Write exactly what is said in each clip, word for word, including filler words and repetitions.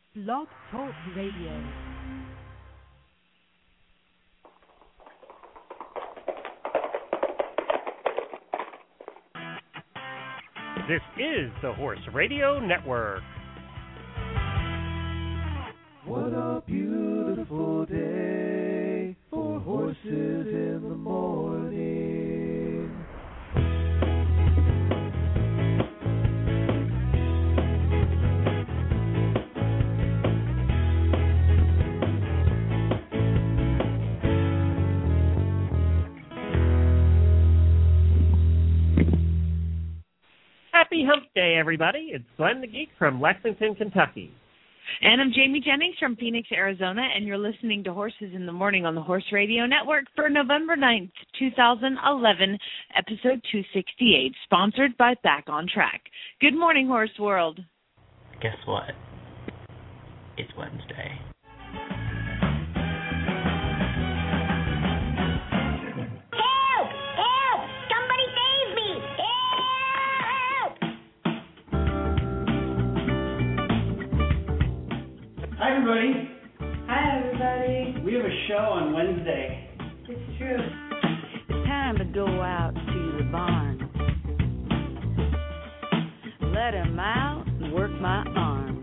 Blog Talk Radio. This is the Horse Radio Network. What a beautiful day for horses in the morning. Happy Hump Day, everybody. It's Glenn the Geek from Lexington, Kentucky. And I'm Jamie Jennings from Phoenix, Arizona, and you're listening to Horses in the Morning on the Horse Radio Network for November ninth, two thousand eleven, episode two sixty-eight, sponsored by Back on Track. Good morning, Horse World. Guess what? It's Wednesday. Hi, everybody. Hi, everybody. We have a show on Wednesday. It's true. It's time to go out to the barn. Let him out and work my arms.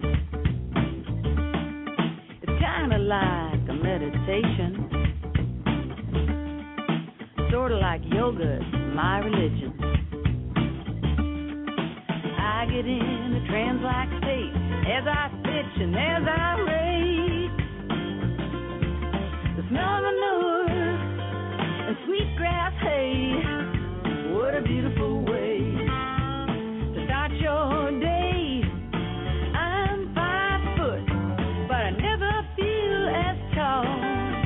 It's kind of like a meditation. Sort of like yoga, it's my religion. I get in a trance-like state as I pitch and as I race. The smell of manure and sweet grass hay. What a beautiful way to start your day. I'm five foot, but I never feel as tall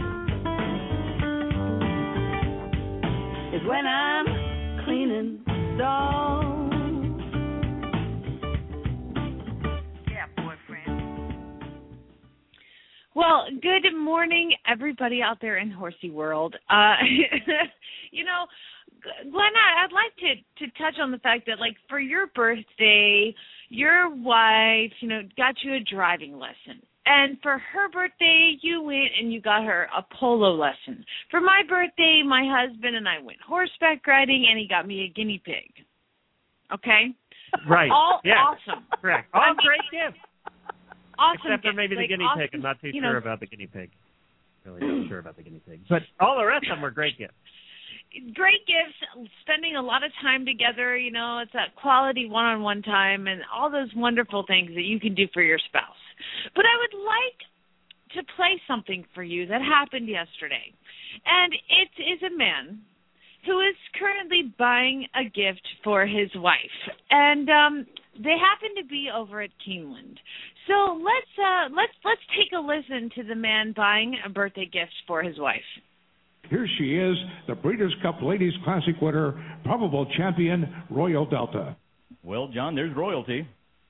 as when I'm cleaning stalls. Well, good morning, everybody out there in Horsey World. Uh, you know, Glenn, I'd like to, to touch on the fact that, like, for your birthday, your wife, you know, got you a driving lesson. And for her birthday, you went and you got her a polo lesson. For my birthday, my husband and I went horseback riding, and he got me a guinea pig. Okay? Right. All yeah. awesome. Correct. All I mean, great gifts. Awesome. Except for maybe like, the guinea awesome, pig. I'm not too you sure know, about the guinea pig. Really not sure about the guinea pig. But all the rest of them were great gifts. Great gifts, spending a lot of time together, you know, it's that quality one-on-one time and all those wonderful things that you can do for your spouse. But I would like to play something for you that happened yesterday. And it is a man who is currently buying a gift for his wife. And um, they happen to be over at Keeneland. So let's uh, let's let's take a listen to the man buying a birthday gift for his wife. Here she is, the Breeders' Cup Ladies Classic winner, probable champion, Royal Delta. Well, John, there's royalty.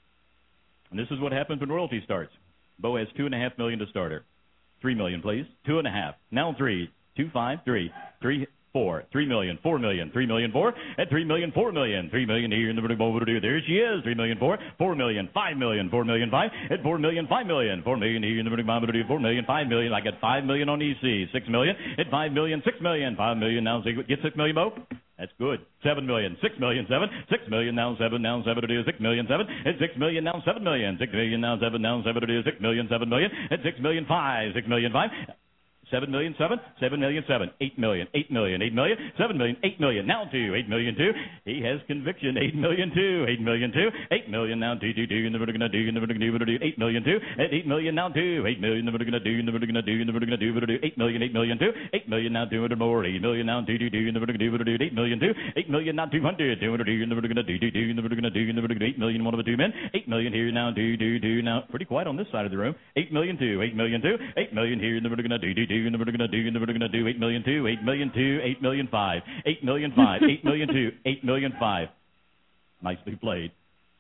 And this is what happens when royalty starts. Bo has two and a half million to start her. Three million, please. Two and a half. Now three. Two, five, three. Three, four. Three million. Four million. Three million, four. And three million, four million. Three million here in the bowl. There she is. Three million, four. Four million. Five million. Four million, five. And four million, five million. Four million here in the bowl. Four million, five million. I got five million on E C. Six million. And five million, six million. Five million now. Get six million, Bo. That's good. Seven million. Six million, seven. Six million now, seven. Now, seven. It is six million, seven. And six million now, seven million. Six million now, seven. Now, seven. It is six million, seven million. And six million, five. Six million, five. Seven million, seven, seven million, seven, eight million, eight million, eight million, seven million, eight million, now two, eight million, two. He has conviction, eight million, two, eight million, two, eight million, now two, two, two, and we're gonna do, and we're gonna do, eight million, two, and eight million, now two, eight million, and we're gonna do, and we're gonna do, and we're gonna do, we're gonna do, eight million, eight million, two, eight million, now two hundred more, eight million, now two, two, two, and we're gonna do, we're gonna do, eight million, two, eight million, now two hundred, two hundred, and we're gonna do, do, do, and we're gonna do, and we're gonna do, eight million, one of the two men, eight million here now, do, do, do, now pretty quiet on this side of the room, eight million, two, eight million, two, eight million here, and we're gonna do, do, do, and we're gonna do, and we're going to do eight million two, eight million two, eight million five, eight million five, eight million two, eight million five. Nicely played.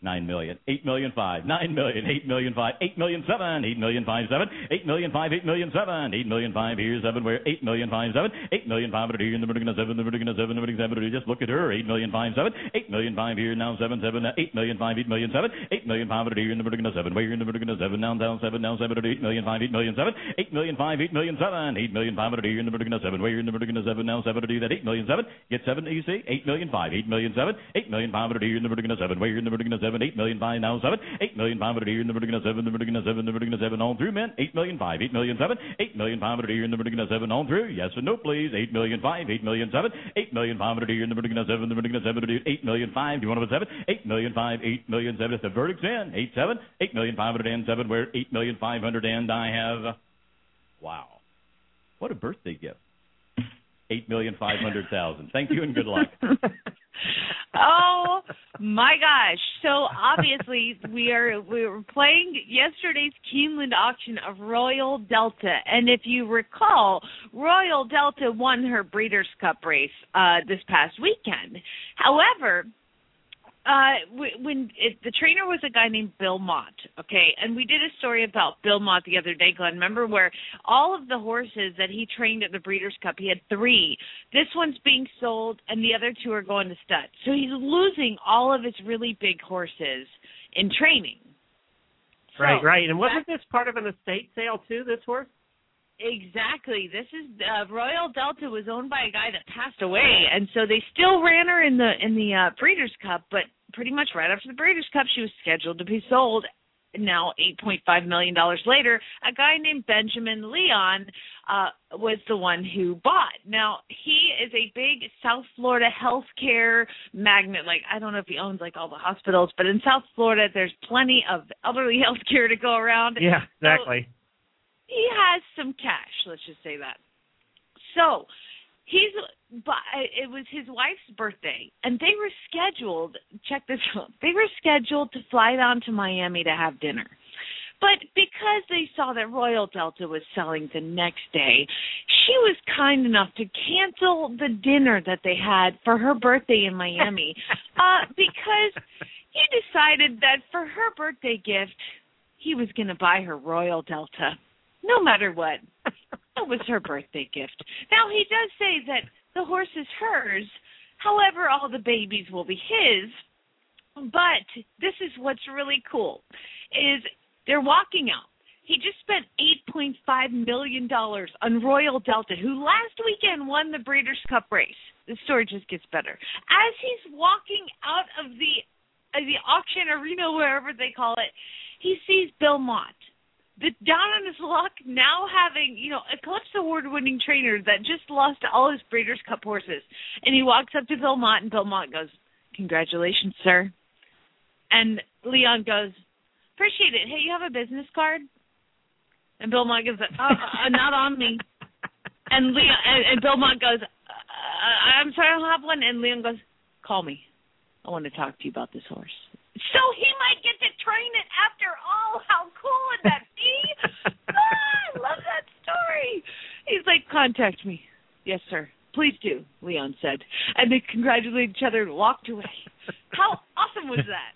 Nine million, eight million five, nine million, eight million five, eight million seven, eight million five seven, eight million five, eight million seven, eight million five here seven where eight million five seven, eight million five hundred here in the vertical seven, the vertical seven, the vertical seven. Just look at her, eight million five seven, eight million five here now seven seven, eight million five, eight million seven, eight million five hundred here in the vertical seven, where in the vertical seven now down seven now seven eight million five, eight million seven, eight million five, eight million seven, eight million five hundred here in the vertical seven, where in the vertical seven now seven do that eight million seven, get seven you see eight million five, eight million seven, eight million five hundred here in the vertical seven, where in the vertical seven, eight million five now seven, eight million five hundred here in the vertical seven, the vertical seven, the vertical seven all through, men. Eight million five, eight million seven, eight million five hundred here in the vertical seven all through. Yes or no, please. Eight million five, eight million seven, eight million five hundred here in the vertical seven, the vertical seven, eight million five. Do you want to put seven? Eight million five, eight million seven. If the verdict's in, eight seven, eight million five hundred and seven. Where eight million five hundred and I have. Wow, what a birthday gift. Eight million five hundred thousand. Thank you and good luck. Oh my gosh! So obviously we are we were playing yesterday's Keeneland auction of Royal Delta, and if you recall, Royal Delta won her Breeders' Cup race uh, this past weekend. However, uh, when it, the trainer was a guy named Bill Mott, okay, and we did a story about Bill Mott the other day, Glenn. Remember where all of the horses that he trained at the Breeders' Cup, he had three. This one's being sold, and the other two are going to stud. So he's losing all of his really big horses in training. Right, so, right. And wasn't this part of an estate sale too? This horse? Exactly. This is uh, Royal Delta was owned by a guy that passed away, and so they still ran her in the in the uh, Breeders' Cup. But pretty much right after the Breeders' Cup, she was scheduled to be sold. Now, eight point five million dollars later, a guy named Benjamin Leon uh, was the one who bought. Now, he is a big South Florida healthcare magnate. Like, I don't know if he owns, like, all the hospitals, but in South Florida, there's plenty of elderly healthcare to go around. Yeah, exactly. So he has some cash, let's just say that. So he's, it was his wife's birthday, and they were scheduled, check this out, they were scheduled to fly down to Miami to have dinner. But because they saw that Royal Delta was selling the next day, she was kind enough to cancel the dinner that they had for her birthday in Miami uh, because he decided that for her birthday gift, he was going to buy her Royal Delta. No matter what, it was her birthday gift. Now, he does say that the horse is hers. However, all the babies will be his. But this is what's really cool, is they're walking out. He just spent eight point five million dollars on Royal Delta, who last weekend won the Breeders' Cup race. The story just gets better. As he's walking out of the, uh, the auction arena, wherever they call it, he sees Bill Mott. The, down on his luck, now having, you know, Eclipse Award-winning trainer that just lost all his Breeders' Cup horses. And he walks up to Bill Mott, and Bill Mott goes, "Congratulations, sir." And Leon goes, "Appreciate it. Hey, you have a business card?" And Bill Mott goes, uh, uh, "Not on me." And Leon and, and Bill Mott goes, uh, "I'm sorry, I don't have one." And Leon goes, "Call me. I want to talk to you about this horse." So he might get to train it after all. How cool would that be? Ah, I love that story. He's like, "Contact me." "Yes, sir." "Please do," Leon said. And they congratulated each other and walked away. How awesome was that?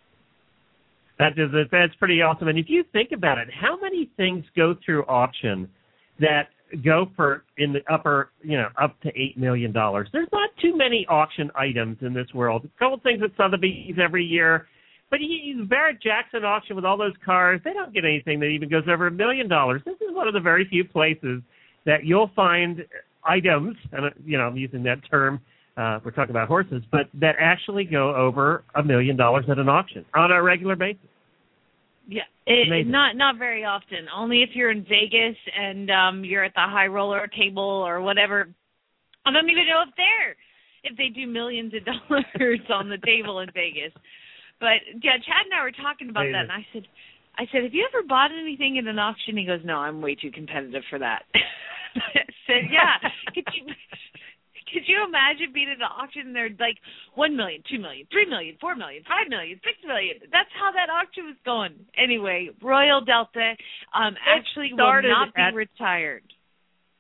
That is, that's pretty awesome. And if you think about it, how many things go through auction that go for in the upper, you know, up to eight million dollars? There's not too many auction items in this world. A couple things at Sotheby's every year. But he, Barrett Jackson auction with all those cars, they don't get anything that even goes over a million dollars. This is one of the very few places that you'll find items, and you know, I'm using that term, uh, we're talking about horses, but that actually go over a million dollars at an auction on a regular basis. Yeah, it, not not very often. Only if you're in Vegas and um, you're at the high roller table or whatever. I don't even know if they're if they do millions of dollars on the table in Vegas. But yeah, Chad and I were talking about that, and I said, I said, "Have you ever bought anything in an auction?" He goes, "No, I'm way too competitive for that." I said, "Yeah, could you could you imagine being at an auction and they're like one million, two million, three million, four million, five million, six million? That's how that auction was going. Anyway, Royal Delta um, actually will not be at, retired.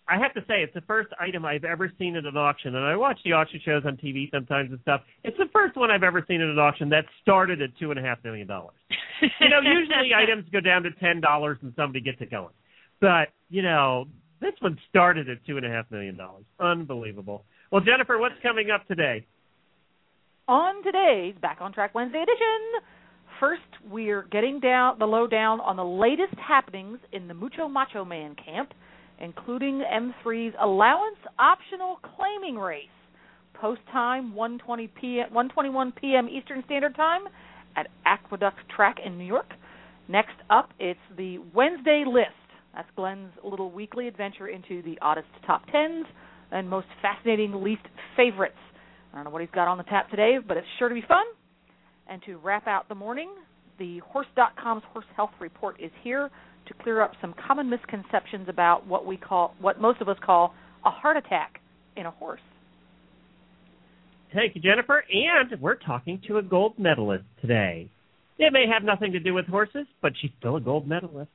I have to say, it's the first item I've ever seen at an auction, and I watch the auction shows on T V sometimes and stuff. It's the first one I've ever seen at an auction that started at two and a half million dollars. You know, usually items go down to ten dollars and somebody gets it going, but you know, this one started at two and a half million dollars. Unbelievable. Well, Jennifer, what's coming up today? On today's Back on Track Wednesday edition, first we're getting down the lowdown on the latest happenings in the Mucho Macho Man camp, including M three's allowance optional claiming race. Post time one twenty p.m. one twenty-one p.m. Eastern Standard Time at Aqueduct Track in New York. Next up, it's the Wednesday list. That's Glenn's little weekly adventure into the oddest top tens and most fascinating least favorites. I don't know what he's got on the tap today, but it's sure to be fun. And to wrap out the morning, the Horse dot com's Horse Health Report is here to clear up some common misconceptions about what we call, what most of us call, a heart attack in a horse. Thank you, Jennifer. And we're talking to a gold medalist today. It may have nothing to do with horses, but she's still a gold medalist.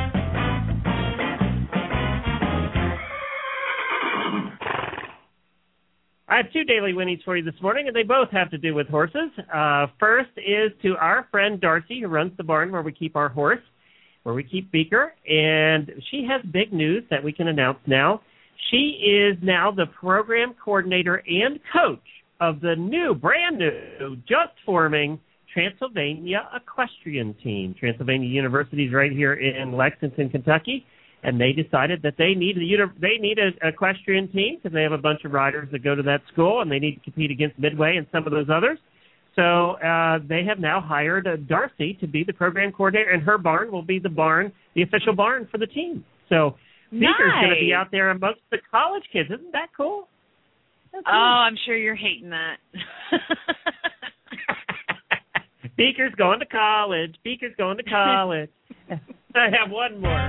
I have two daily winnies for you this morning, and they both have to do with horses. Uh, first is to our friend Darcy, who runs the barn where we keep our horse, where we keep Beaker, and she has big news that we can announce now. She is now the program coordinator and coach of the new, brand new, just forming Transylvania Equestrian Team. Transylvania University is right here in Lexington, Kentucky, and they decided that they need a they need an equestrian team because they have a bunch of riders that go to that school, and they need to compete against Midway and some of those others. So uh, they have now hired uh, Darcy to be the program coordinator, and her barn will be the barn, the official barn for the team. So Beaker's nice. going to be out there amongst the college kids. Isn't that cool? That's oh, cool. I'm sure you're hating that. Beaker's going to college. Beaker's going to college. I have one more.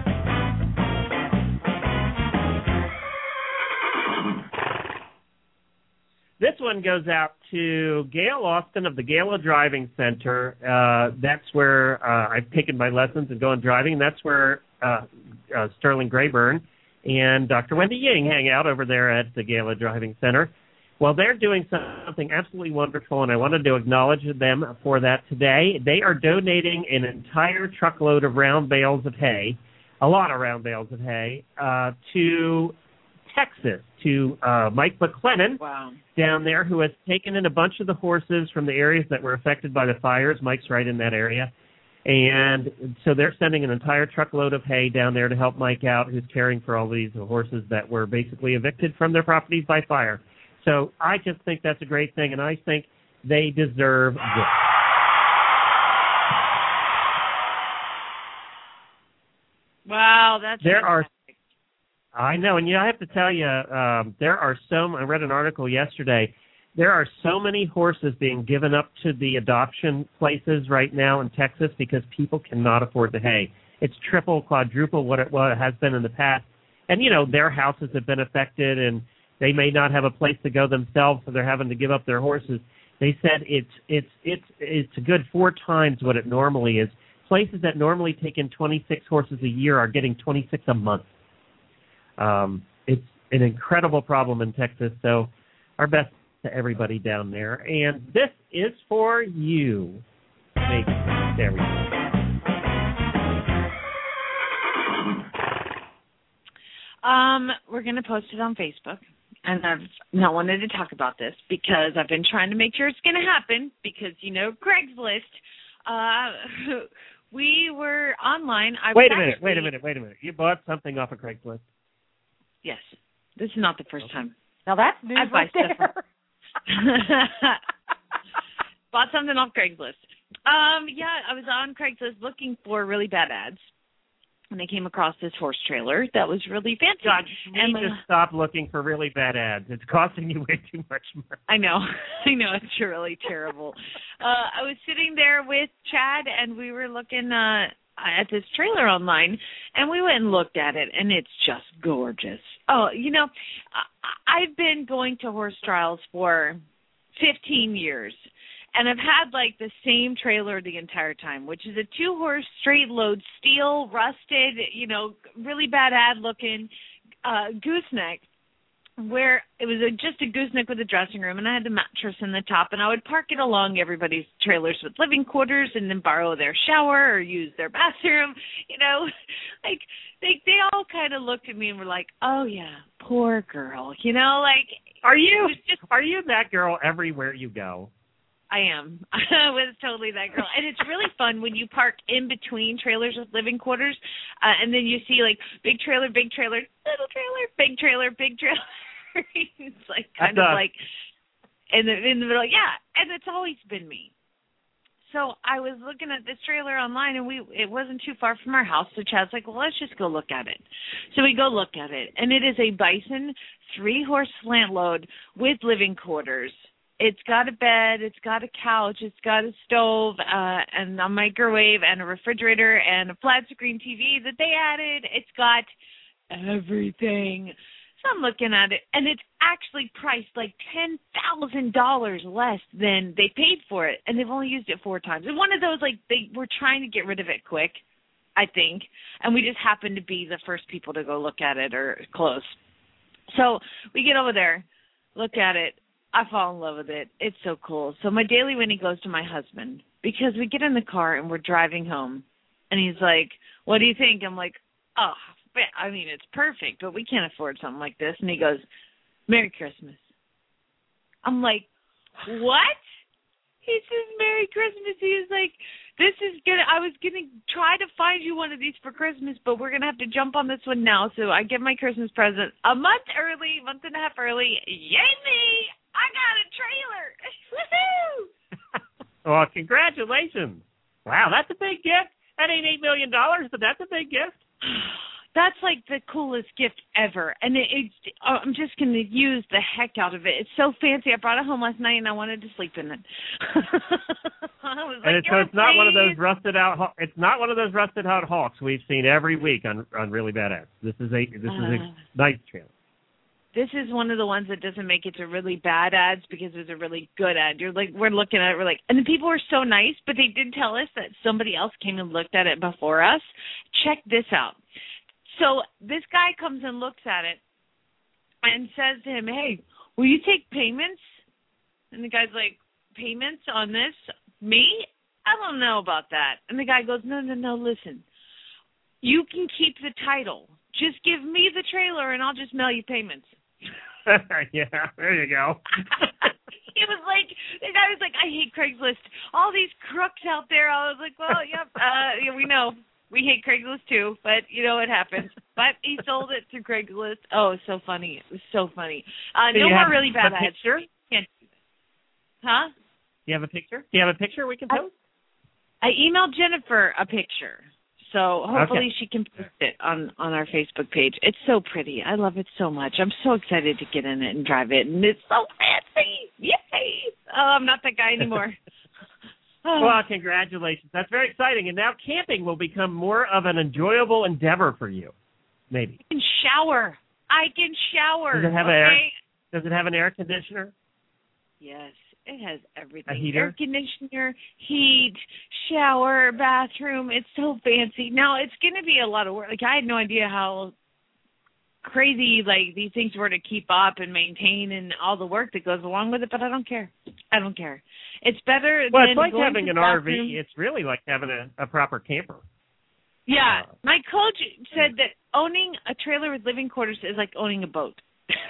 This one goes out to Gail Austin of the Gala Driving Center. Uh, that's where uh, I've taken my lessons and going driving. And that's where uh, uh, Sterling Grayburn and Doctor Wendy Ying hang out over there at the Gala Driving Center. Well, they're doing something absolutely wonderful, and I wanted to acknowledge them for that today. They are donating an entire truckload of round bales of hay, a lot of round bales of hay, uh, to Texas, to uh, Mike McLennan wow. down there, who has taken in a bunch of the horses from the areas that were affected by the fires. Mike's right in that area. And so they're sending an entire truckload of hay down there to help Mike out, who's caring for all these horses that were basically evicted from their properties by fire. So I just think that's a great thing, and I think they deserve this. Wow, that's there fantastic. are. I know, and you know, I have to tell you, um, there are so. I read an article yesterday. There are so many horses being given up to the adoption places right now in Texas because people cannot afford the hay. It's triple, quadruple what it, what it has been in the past, and you know their houses have been affected and they may not have a place to go themselves, so they're having to give up their horses. They said it's it's it's it's a good four times what it normally is. Places that normally take in twenty-six horses a year are getting twenty-six a month. Um, it's an incredible problem in Texas, so our best to everybody down there. And this is for you. Maybe. There we go. Um, we're going to post it on Facebook. And I've not wanted to talk about this because I've been trying to make sure it's going to happen because, you know, Craigslist, uh, we were online. I wait a actually, minute, wait a minute, wait a minute. You bought something off of Craigslist? Yes. This is not the first okay. time. Now that's news I right there. Bought something off Craigslist. Um, yeah, I was on Craigslist looking for really bad ads. And I came across this horse trailer that was really fancy. God, you and need to stop looking for really bad ads. It's costing you way too much money. I know. I know. It's really terrible. Uh, I was sitting there with Chad, and we were looking uh, at this trailer online, and we went and looked at it, and it's just gorgeous. Oh, you know, I- I've been going to horse trials for fifteen years. And I've had, like, the same trailer the entire time, which is a two-horse straight-load steel, rusted, you know, really bad ad looking, uh, gooseneck where it was a, just a gooseneck with a dressing room, and I had the mattress in the top, and I would park it along everybody's trailers with living quarters and then borrow their shower or use their bathroom. You know, like they they all kind of looked at me and were like, "Oh yeah, poor girl." You know, like are you just are you that girl everywhere you go? I am. I was totally that girl. And it's really fun when you park in between trailers with living quarters, uh, and then you see like big trailer, big trailer, little trailer, big trailer, big trailer. It's like kind That's of us. like in the in the middle, yeah. And it's always been me. So I was looking at this trailer online, and we it wasn't too far from our house. So Chad's like, well, let's just go look at it. So we go look at it, and it is a Bison three-horse slant load with living quarters. It's got a bed, it's got a couch, it's got a stove, uh, and a microwave, and a refrigerator, and a flat-screen T V that they added. It's got everything. So I'm looking at it, and it's actually priced like ten thousand dollars less than they paid for it, and they've only used it four times. And one of those, like, they were trying to get rid of it quick, I think, and we just happened to be the first people to go look at it or close. So we get over there, look at it. I fall in love with it. It's so cool. So my daily Winnie goes to my husband because we get in the car and we're driving home, and he's like, what do you think? I'm like, oh, I mean, it's perfect, but we can't afford something like this. And he goes, Merry Christmas. I'm like, what? He says, Merry Christmas. He was like, this is good. I was going to try to find you one of these for Christmas, but we're going to have to jump on this one now. So I get my Christmas present a month early, month and a half early. Yay me! I got a trailer. Woohoo! Well, congratulations. Wow, that's a big gift. That ain't eight million dollars, but that's a big gift. That's like the coolest gift ever. And it, it's, I'm just going to use the heck out of it. It's so fancy. I brought it home last night, and I wanted to sleep in it. I was and like, it's, so it's not please. one of those rusted out. It's not one of those rusted out hawks we've seen every week on on Really Bad Ads. This is a this uh, is a nice trailer. This is one of the ones that doesn't make it to really bad ads because it was a really good ad. You're like, we're looking at it, we're like, and the people were so nice, but they did tell us that somebody else came and looked at it before us. Check this out. So this guy comes and looks at it and says to him, hey, will you take payments? And the guy's like, payments on this? Me? I don't know about that. And the guy goes, no, no, no, listen. You can keep the title. Just give me the trailer and I'll just mail you payments. Yeah, there you go. He was like, the guy was like, I hate Craigslist. All these crooks out there. I was like, well, yep, uh, yeah, we know. We hate Craigslist too, but you know it happens. But he sold it through Craigslist. Oh, it was so funny. It was so funny. Uh, Do no you more have really bad a ads. picture? Can't do that. Huh? Do you have a picture? Do you have a picture we can post? I, I emailed Jennifer a picture. So hopefully Okay. she can post it on, on our Facebook page. It's so pretty. I love it so much. I'm so excited to get in it and drive it. And it's so fancy. Yay! Oh, I'm not that guy anymore. Well, congratulations. That's very exciting. And now camping will become more of an enjoyable endeavor for you, maybe. I can shower. I can shower. Does it have okay? air? Does it have an air conditioner? Yes, it has everything. A heater? Air conditioner, heat, shower, bathroom. It's so fancy. Now, it's going to be a lot of work. Like, I had no idea how crazy, like, these things were to keep up and maintain and all the work that goes along with it, but I don't care. I don't care. It's better Well, than it's like going having to an the R V. bathroom. It's really like having a, a proper camper. Yeah. Uh, My coach said that owning a trailer with living quarters is like owning a boat.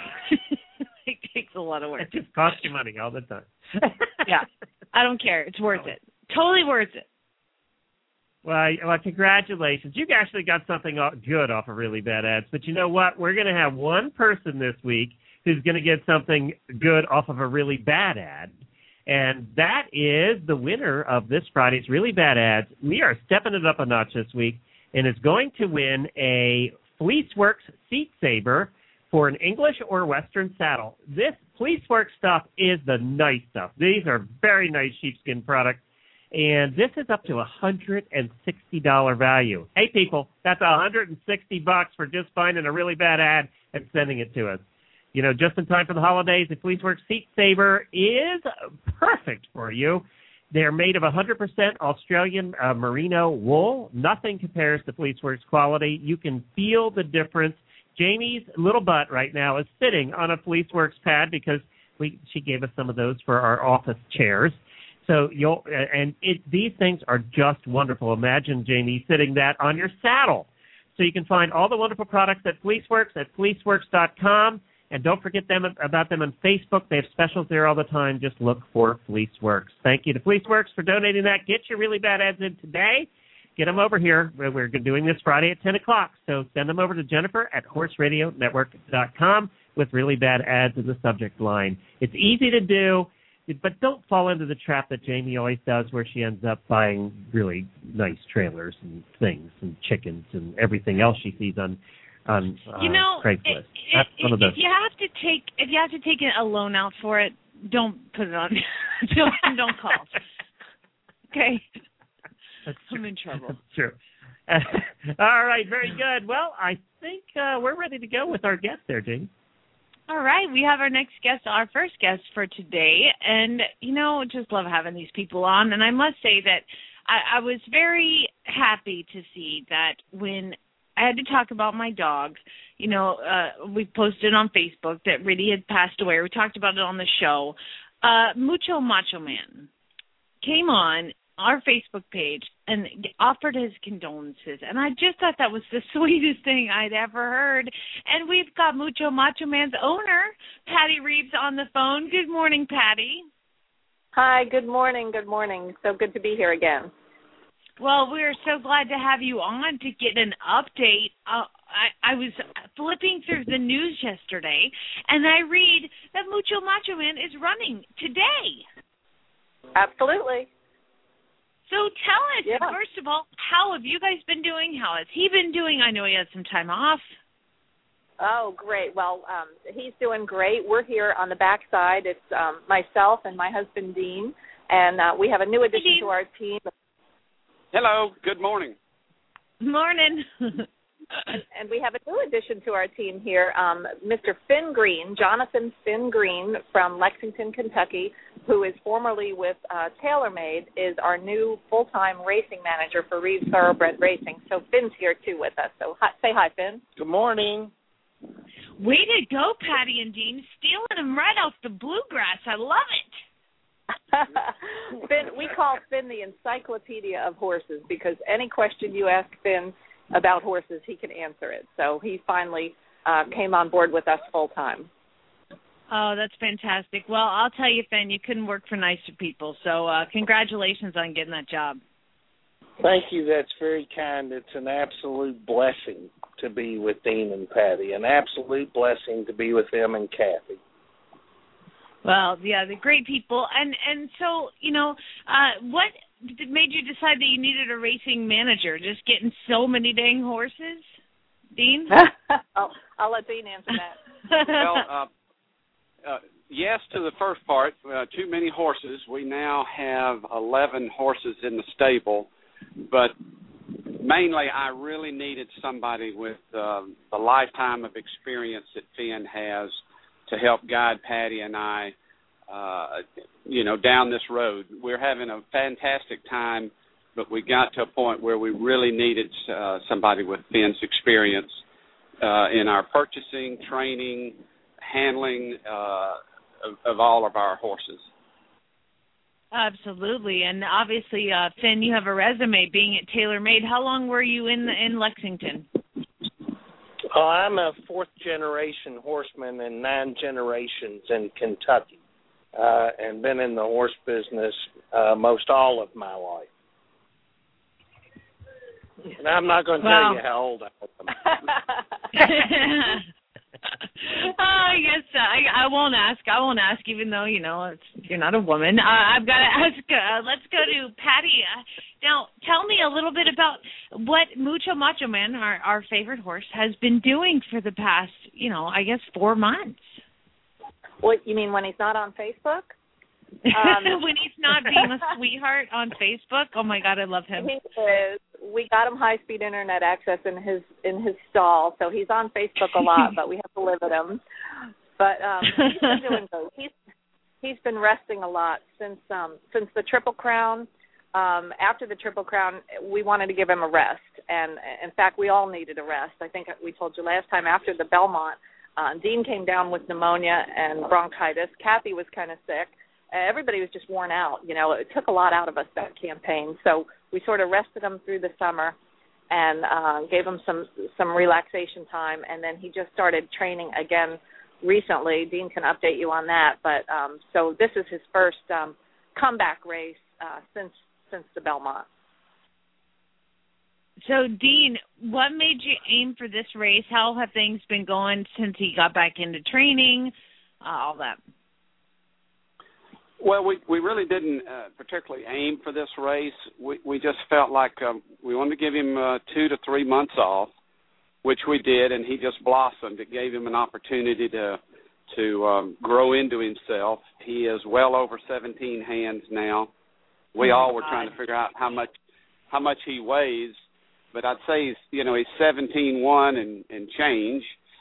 It takes a lot of work. It just costs you money all the time. Yeah. I don't care. It's worth it. Totally worth it. Well, well, congratulations. You actually got something good off of Really Bad Ads. But you know what? We're going to have one person this week who's going to get something good off of a really bad ad. And that is the winner of this Friday's Really Bad Ads. We are stepping it up a notch this week, and is going to win a FleeceWorks Seat Saver for an English or Western saddle. This FleeceWorks stuff is the nice stuff. These are very nice sheepskin products. And this is up to a one hundred sixty dollars value. Hey, people, that's one hundred sixty bucks for just finding a really bad ad and sending it to us. You know, just in time for the holidays, the FleeceWorks Seat Saver is perfect for you. They're made of one hundred percent Australian uh, merino wool. Nothing compares to FleeceWorks quality. You can feel the difference Jamie's little butt right now is sitting on a FleeceWorks pad because we she gave us some of those for our office chairs. So you'll and it these things are just wonderful. Imagine, Jamie, sitting that on your saddle. So you can find all the wonderful products at FleeceWorks at fleeceworks dot com. And don't forget them about them on Facebook. They have specials there all the time. Just look for FleeceWorks. Thank you to FleeceWorks for donating that. Get your really bad ads in today. Get them over here. We're doing this Friday at ten o'clock. So send them over to Jennifer at horse radio network dot com with really bad ads in the subject line. It's easy to do, but don't fall into the trap that Jamie always does where she ends up buying really nice trailers and things and chickens and everything else she sees on on uh, you know, Craigslist. It, That's it, one of those. If you have to take if you have to take a loan out for it, don't put it on. don't, don't call. Okay. That's I'm in trouble. That's true. All right, very good. Well, I think uh, we're ready to go with our guest there, Jamie. All right, we have our next guest, our first guest for today, and, you know, just love having these people on. And I must say that I, I was very happy to see that when I had to talk about my dog, you know, uh, we posted on Facebook that Riddy had passed away. We talked about it on the show. Uh, Mucho Macho Man came on our Facebook page and offered his condolences. And I just thought that was the sweetest thing I'd ever heard. And we've got Mucho Macho Man's owner, Patty Reeves, on the phone. Good morning, Patty. Hi, good morning, good morning. So good to be here again. Well, we're so glad to have you on to get an update. Uh, I, I was flipping through the news yesterday, and I read that Mucho Macho Man is running today. Absolutely. So tell us, yeah. first of all, how have you guys been doing? How has he been doing? I know he had some time off. Oh, great. Well, um, he's doing great. We're here on the backside. It's um, myself and my husband, Dean, and uh, we have a new addition hey, to our team. Hello. Good morning. Morning. And we have a new addition to our team here, um, Mister Finn Green, Jonathan Finn Green from Lexington, Kentucky, who is formerly with uh, TaylorMade, is our new full-time racing manager for Reeves Thoroughbred Racing. So Finn's here, too, with us. So hi, say hi, Finn. Good morning. Way to go, Patty and Dean, stealing him right off the bluegrass. I love it. Finn, we call Finn the encyclopedia of horses because any question you ask Finn about horses, he can answer it. So he finally uh, came on board with us full time. Oh, that's fantastic. Well, I'll tell you, Finn, you couldn't work for nicer people. So uh, congratulations on getting that job. Thank you. That's very kind. It's an absolute blessing to be with Dean and Patty, an absolute blessing to be with them and Kathy. Well, yeah, they're great people. And, and so, you know, uh, what made you decide that you needed a racing manager? Just getting so many dang horses? Dean? I'll, I'll let Dean answer that. Well, uh, uh, yes to the first part. Uh, too many horses. We now have eleven horses in the stable, but mainly I really needed somebody with uh, the lifetime of experience that Finn has to help guide Patty and I, uh, you know, down this road. We're having a fantastic time, but we got to a point where we really needed uh, somebody with Finn's experience uh, in our purchasing, training, handling uh, of, of all of our horses. Absolutely, and obviously, uh, Finn, you have a resume being at TaylorMade. How long were you in in Lexington? Oh, I'm a fourth-generation horseman in nine generations in Kentucky, uh, and been in the horse business uh, most all of my life. And I'm not going to wow. tell you how old I am. I guess uh, I, I won't ask. I won't ask, even though you know it's, you're not a woman. Uh, I've got to ask. Uh, let's go to Patty. Uh, now, tell me a little bit about what Mucho Macho Man, our, our favorite horse, has been doing for the past, you know, I guess four months. What you mean when he's not on Facebook? Um, when he's not being a sweetheart on Facebook? Oh my God, I love him. He is. We got him high-speed internet access in his in his stall, so he's on Facebook a lot, but we have to limit him. But um, he's been doing good. He's he's been resting a lot since um, since the Triple Crown. um, after the Triple Crown, we wanted to give him a rest. And, in fact, we all needed a rest. I think we told you last time after the Belmont, uh, Dean came down with pneumonia and bronchitis. Kathy was kind of sick. Uh, everybody was just worn out. You know, it took a lot out of us, that campaign. So we sort of rested him through the summer and uh, gave him some, some relaxation time. And then he just started training again recently. Dean can update you on that. But um, so this is his first um, comeback race uh, since since the Belmont. So, Dean, what made you aim for this race? How have things been going since he got back into training, uh, all that? Well, we we really didn't uh, particularly aim for this race. We we just felt like um, we wanted to give him uh, two to three months off, which we did, and he just blossomed. It gave him an opportunity to to um, grow into himself. He is well over seventeen hands now. We all were trying to figure out how much how much he weighs, but I'd say he's you know he's seventeen one and and change.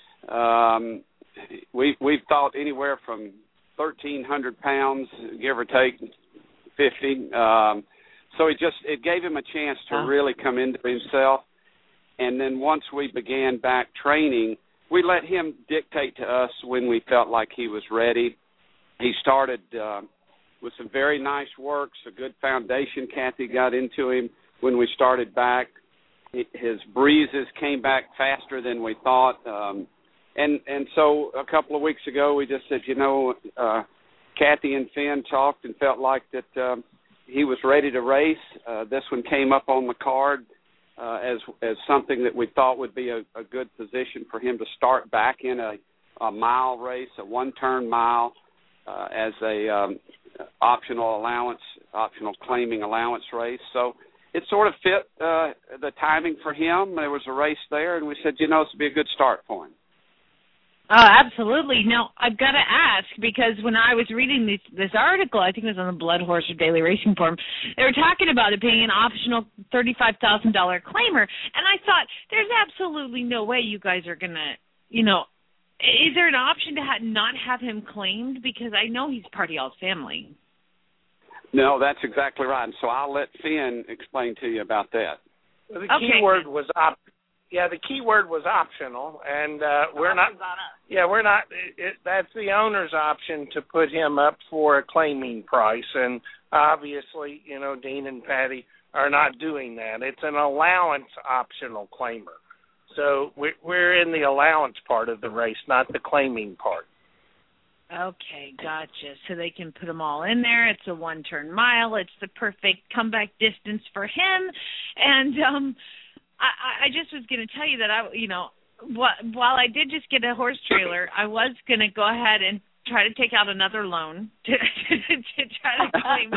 Um, we we've thought anywhere from thirteen hundred pounds, give or take fifty. Um, so it just it gave him a chance to really come into himself. And then once we began back training, we let him dictate to us when we felt like he was ready. He started uh, with some very nice works, a good foundation Kathy got into him when we started back. His breezes came back faster than we thought. Um, and, and so a couple of weeks ago we just said, you know, uh, Kathy and Finn talked and felt like that um, he was ready to race. Uh, this one came up on the card. Uh, as as something that we thought would be a, a good position for him to start back in a, a mile race, a one-turn mile, uh, as a um, optional allowance, optional claiming allowance race. So it sort of fit uh, the timing for him. There was a race there, and we said, you know, this would be a good start for him. Oh, absolutely. Now, I've got to ask, because when I was reading this, this article, I think it was on the Blood Horse or Daily Racing Forum, they were talking about it being an optional thirty-five thousand dollars claimer, and I thought, there's absolutely no way you guys are going to, you know, is there an option to ha- not have him claimed? Because I know he's part of y'all's family. No, that's exactly right. And so I'll let Finn explain to you about that. Well, the key okay. word was op- Yeah, the key word was optional, and uh, we're not. Yeah, we're not. It, it, that's the owner's option to put him up for a claiming price, and obviously, you know, Dean and Patty are not doing that. It's an allowance optional claimer, so we're, we're in the allowance part of the race, not the claiming part. Okay, gotcha. So they can put them all in there. It's a one-turn mile. It's the perfect comeback distance for him, and um. I, I just was going to tell you that, I, you know, while I did just get a horse trailer, I was going to go ahead and try to take out another loan to, to, to try to claim.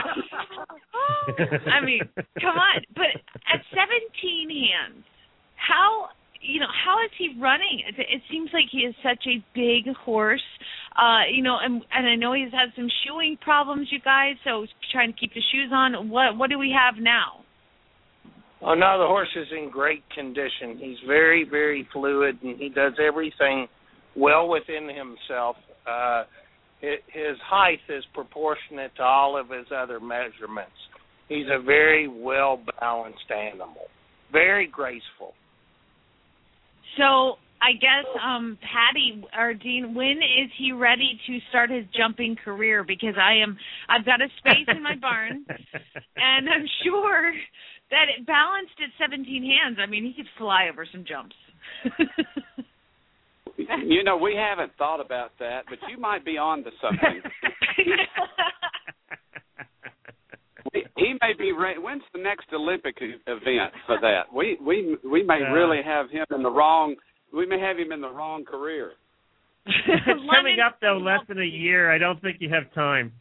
I mean, come on. But at seventeen hands, how, you know, how is he running? It, it seems like he is such a big horse, uh, you know, and, and I know he's had some shoeing problems, you guys, so trying to keep the shoes on. What, what do we have now? Oh, no, the horse is in great condition. He's very, very fluid, and he does everything well within himself. Uh, his height is proportionate to all of his other measurements. He's a very well-balanced animal, very graceful. So I guess, um, Patty or Dean, when is he ready to start his jumping career? Because I am, I've got a space in my barn, and I'm sure that it balanced at seventeen hands. I mean, he could fly over some jumps. You know, we haven't thought about that, but you might be on to something. He may be ready. When's the next Olympic event for that? We we we may uh, really have him in the wrong. We may have him in the wrong career. It's coming up though, less than a year. I don't think you have time.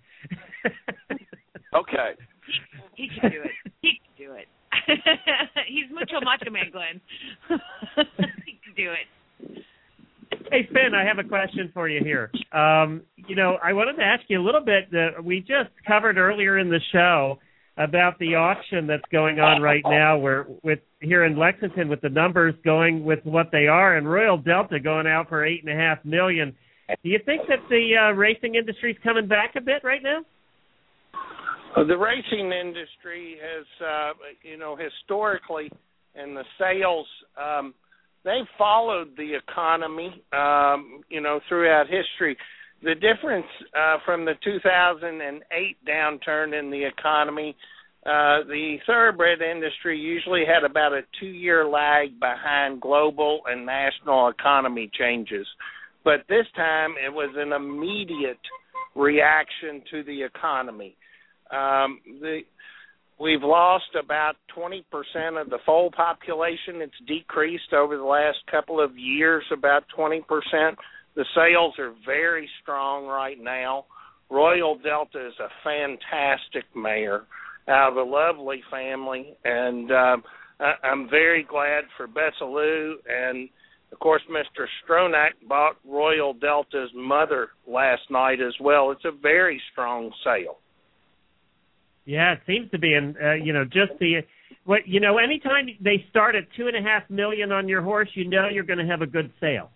Okay. He, he can do it. He can do it. He's mucho macho man, Glenn. He can do it. Hey, Finn, I have a question for you here. Um, you know, I wanted to ask you a little bit. Uh, we just covered earlier in the show about the auction that's going on right now, where with here in Lexington, with the numbers going with what they are, and Royal Delta going out for eight and a half million. Do you think that the uh, racing industry is coming back a bit right now? Uh, the racing industry has, uh, you know, historically, and the sales, um, they've followed the economy, um, you know, throughout history. The difference uh, from the two thousand eight downturn in the economy, uh, the thoroughbred industry usually had about a two-year lag behind global and national economy changes. But this time it was an immediate reaction to the economy. Um, the, we've lost about twenty percent of the foal population. It's decreased over the last couple of years about twenty percent. The sales are very strong right now. Royal Delta is a fantastic mare out of a lovely family, and um, I, I'm very glad for Bessalou. And, of course, Mister Stronach bought Royal Delta's mother last night as well. It's a very strong sale. Yeah, it seems to be, and uh, you know, just the what you know, anytime they start at two and a half million on your horse, you know you're going to have a good sale.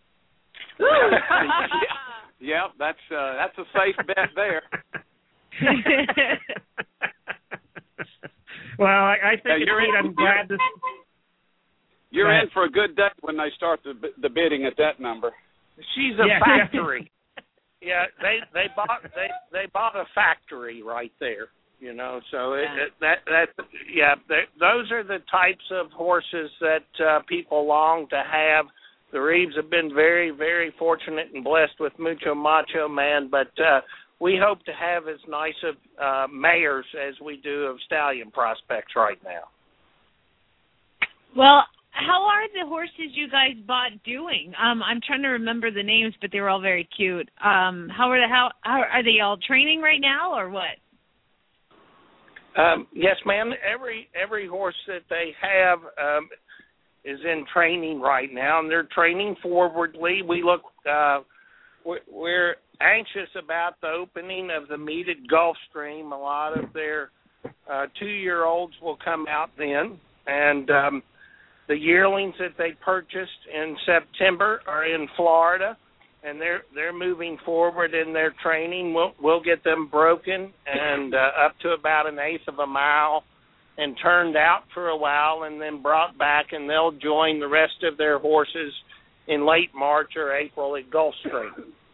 yeah, yeah, that's uh, that's a safe bet there. Well, I, I think yeah, it's you're neat. in, I'm glad to. You're in for a good day when they start the the bidding at that number. She's a yeah. factory. yeah, they they bought they they bought a factory right there. You know, so it, it, that that yeah, those are the types of horses that uh, people long to have. The Reeves have been very, very fortunate and blessed with Mucho Macho Man, but uh, we hope to have as nice of uh, mares as we do of stallion prospects right now. Well, how are the horses you guys bought doing? Um, I'm trying to remember the names, but they were all very cute. Um, how are the, how, how are they all training right now, or what? Um, yes, ma'am. Every every horse that they have um, is in training right now, and they're training forwardly. We look, uh, we're anxious about the opening of the meet at Gulfstream. A lot of their uh, two-year-olds will come out then, and um, the yearlings that they purchased in September are in Florida, and they're they're moving forward in their training. We'll we'll get them broken and uh, up to about an eighth of a mile, and turned out for a while, and then brought back, and they'll join the rest of their horses in late March or April at Gulfstream.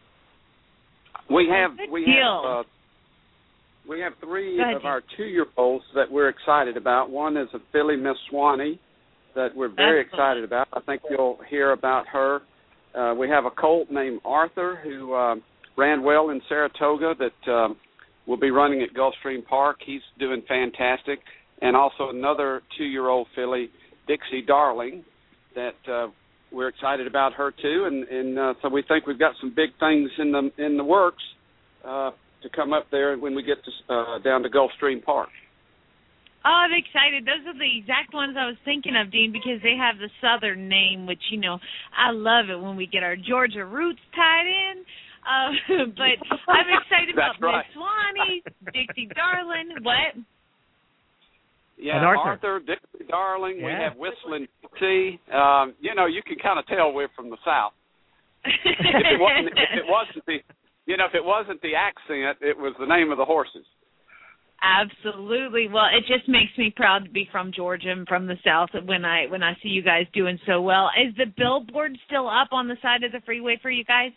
We have Good we deal. have uh, we have three Go ahead, of our two-year-olds that we're excited about. One is a filly, Miss Swanee, that we're very Excellent. excited about. I think you'll hear about her. Uh, we have a colt named Arthur who uh, ran well in Saratoga that um, will be running at Gulfstream Park. He's doing fantastic. And also another two-year-old filly, Dixie Darling, that uh, we're excited about her too. And, and uh, so we think we've got some big things in the in the works uh, to come up there when we get to, uh, down to Gulfstream Park. Oh, I'm excited. Those are the exact ones I was thinking of, Dean, because they have the southern name, which, you know, I love it when we get our Georgia roots tied in. Uh, but I'm excited about right. Miss Swanee, Dixie Darling. What? Yeah, And Arthur. Arthur, Dixie Darling. Yeah. We have Whistling T. Um, you know, you can kind of tell we're from the South. if, it wasn't, if it wasn't the, you know, if it wasn't the accent, it was the name of the horses. Absolutely. Well, it just makes me proud to be from Georgia and from the South when I when I see you guys doing so well. Is the billboard still up on the side of the freeway for you guys?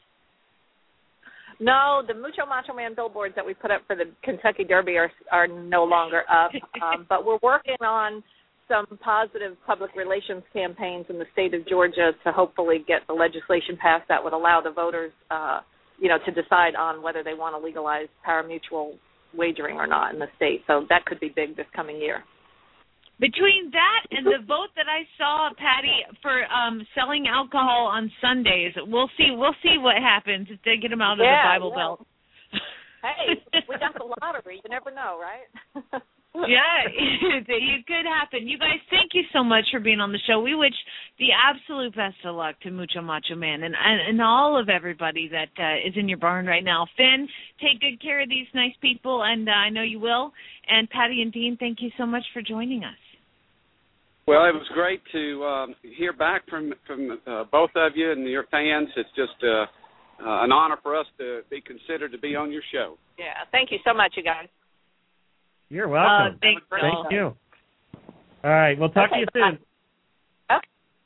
No, the Mucho Macho Man billboards that we put up for the Kentucky Derby are are no longer up, um, but we're working on some positive public relations campaigns in the state of Georgia to hopefully get the legislation passed that would allow the voters, uh, you know, to decide on whether they want to legalize pari-mutuel wagering or not in the state. So that could be big this coming year. Between that and the vote that I saw, Patty, for um, selling alcohol on Sundays, we'll see. We'll see what happens if they get them out of yeah, the Bible yeah. Belt. Hey, we got the lottery. You never know, right? Yeah, it could happen. You guys, thank you so much for being on the show. We wish the absolute best of luck to Mucho Macho Man and, and, and all of everybody that uh, is in your barn right now. Finn, take good care of these nice people, and uh, I know you will. And Patty and Dean, thank you so much for joining us. Well, it was great to um, hear back from from uh, both of you and your fans. It's just uh, uh, an honor for us to be considered to be on your show. Yeah, thank you so much, you guys. You're welcome. Uh, thanks, Thank you. All right, we'll talk okay, to you soon. Okay.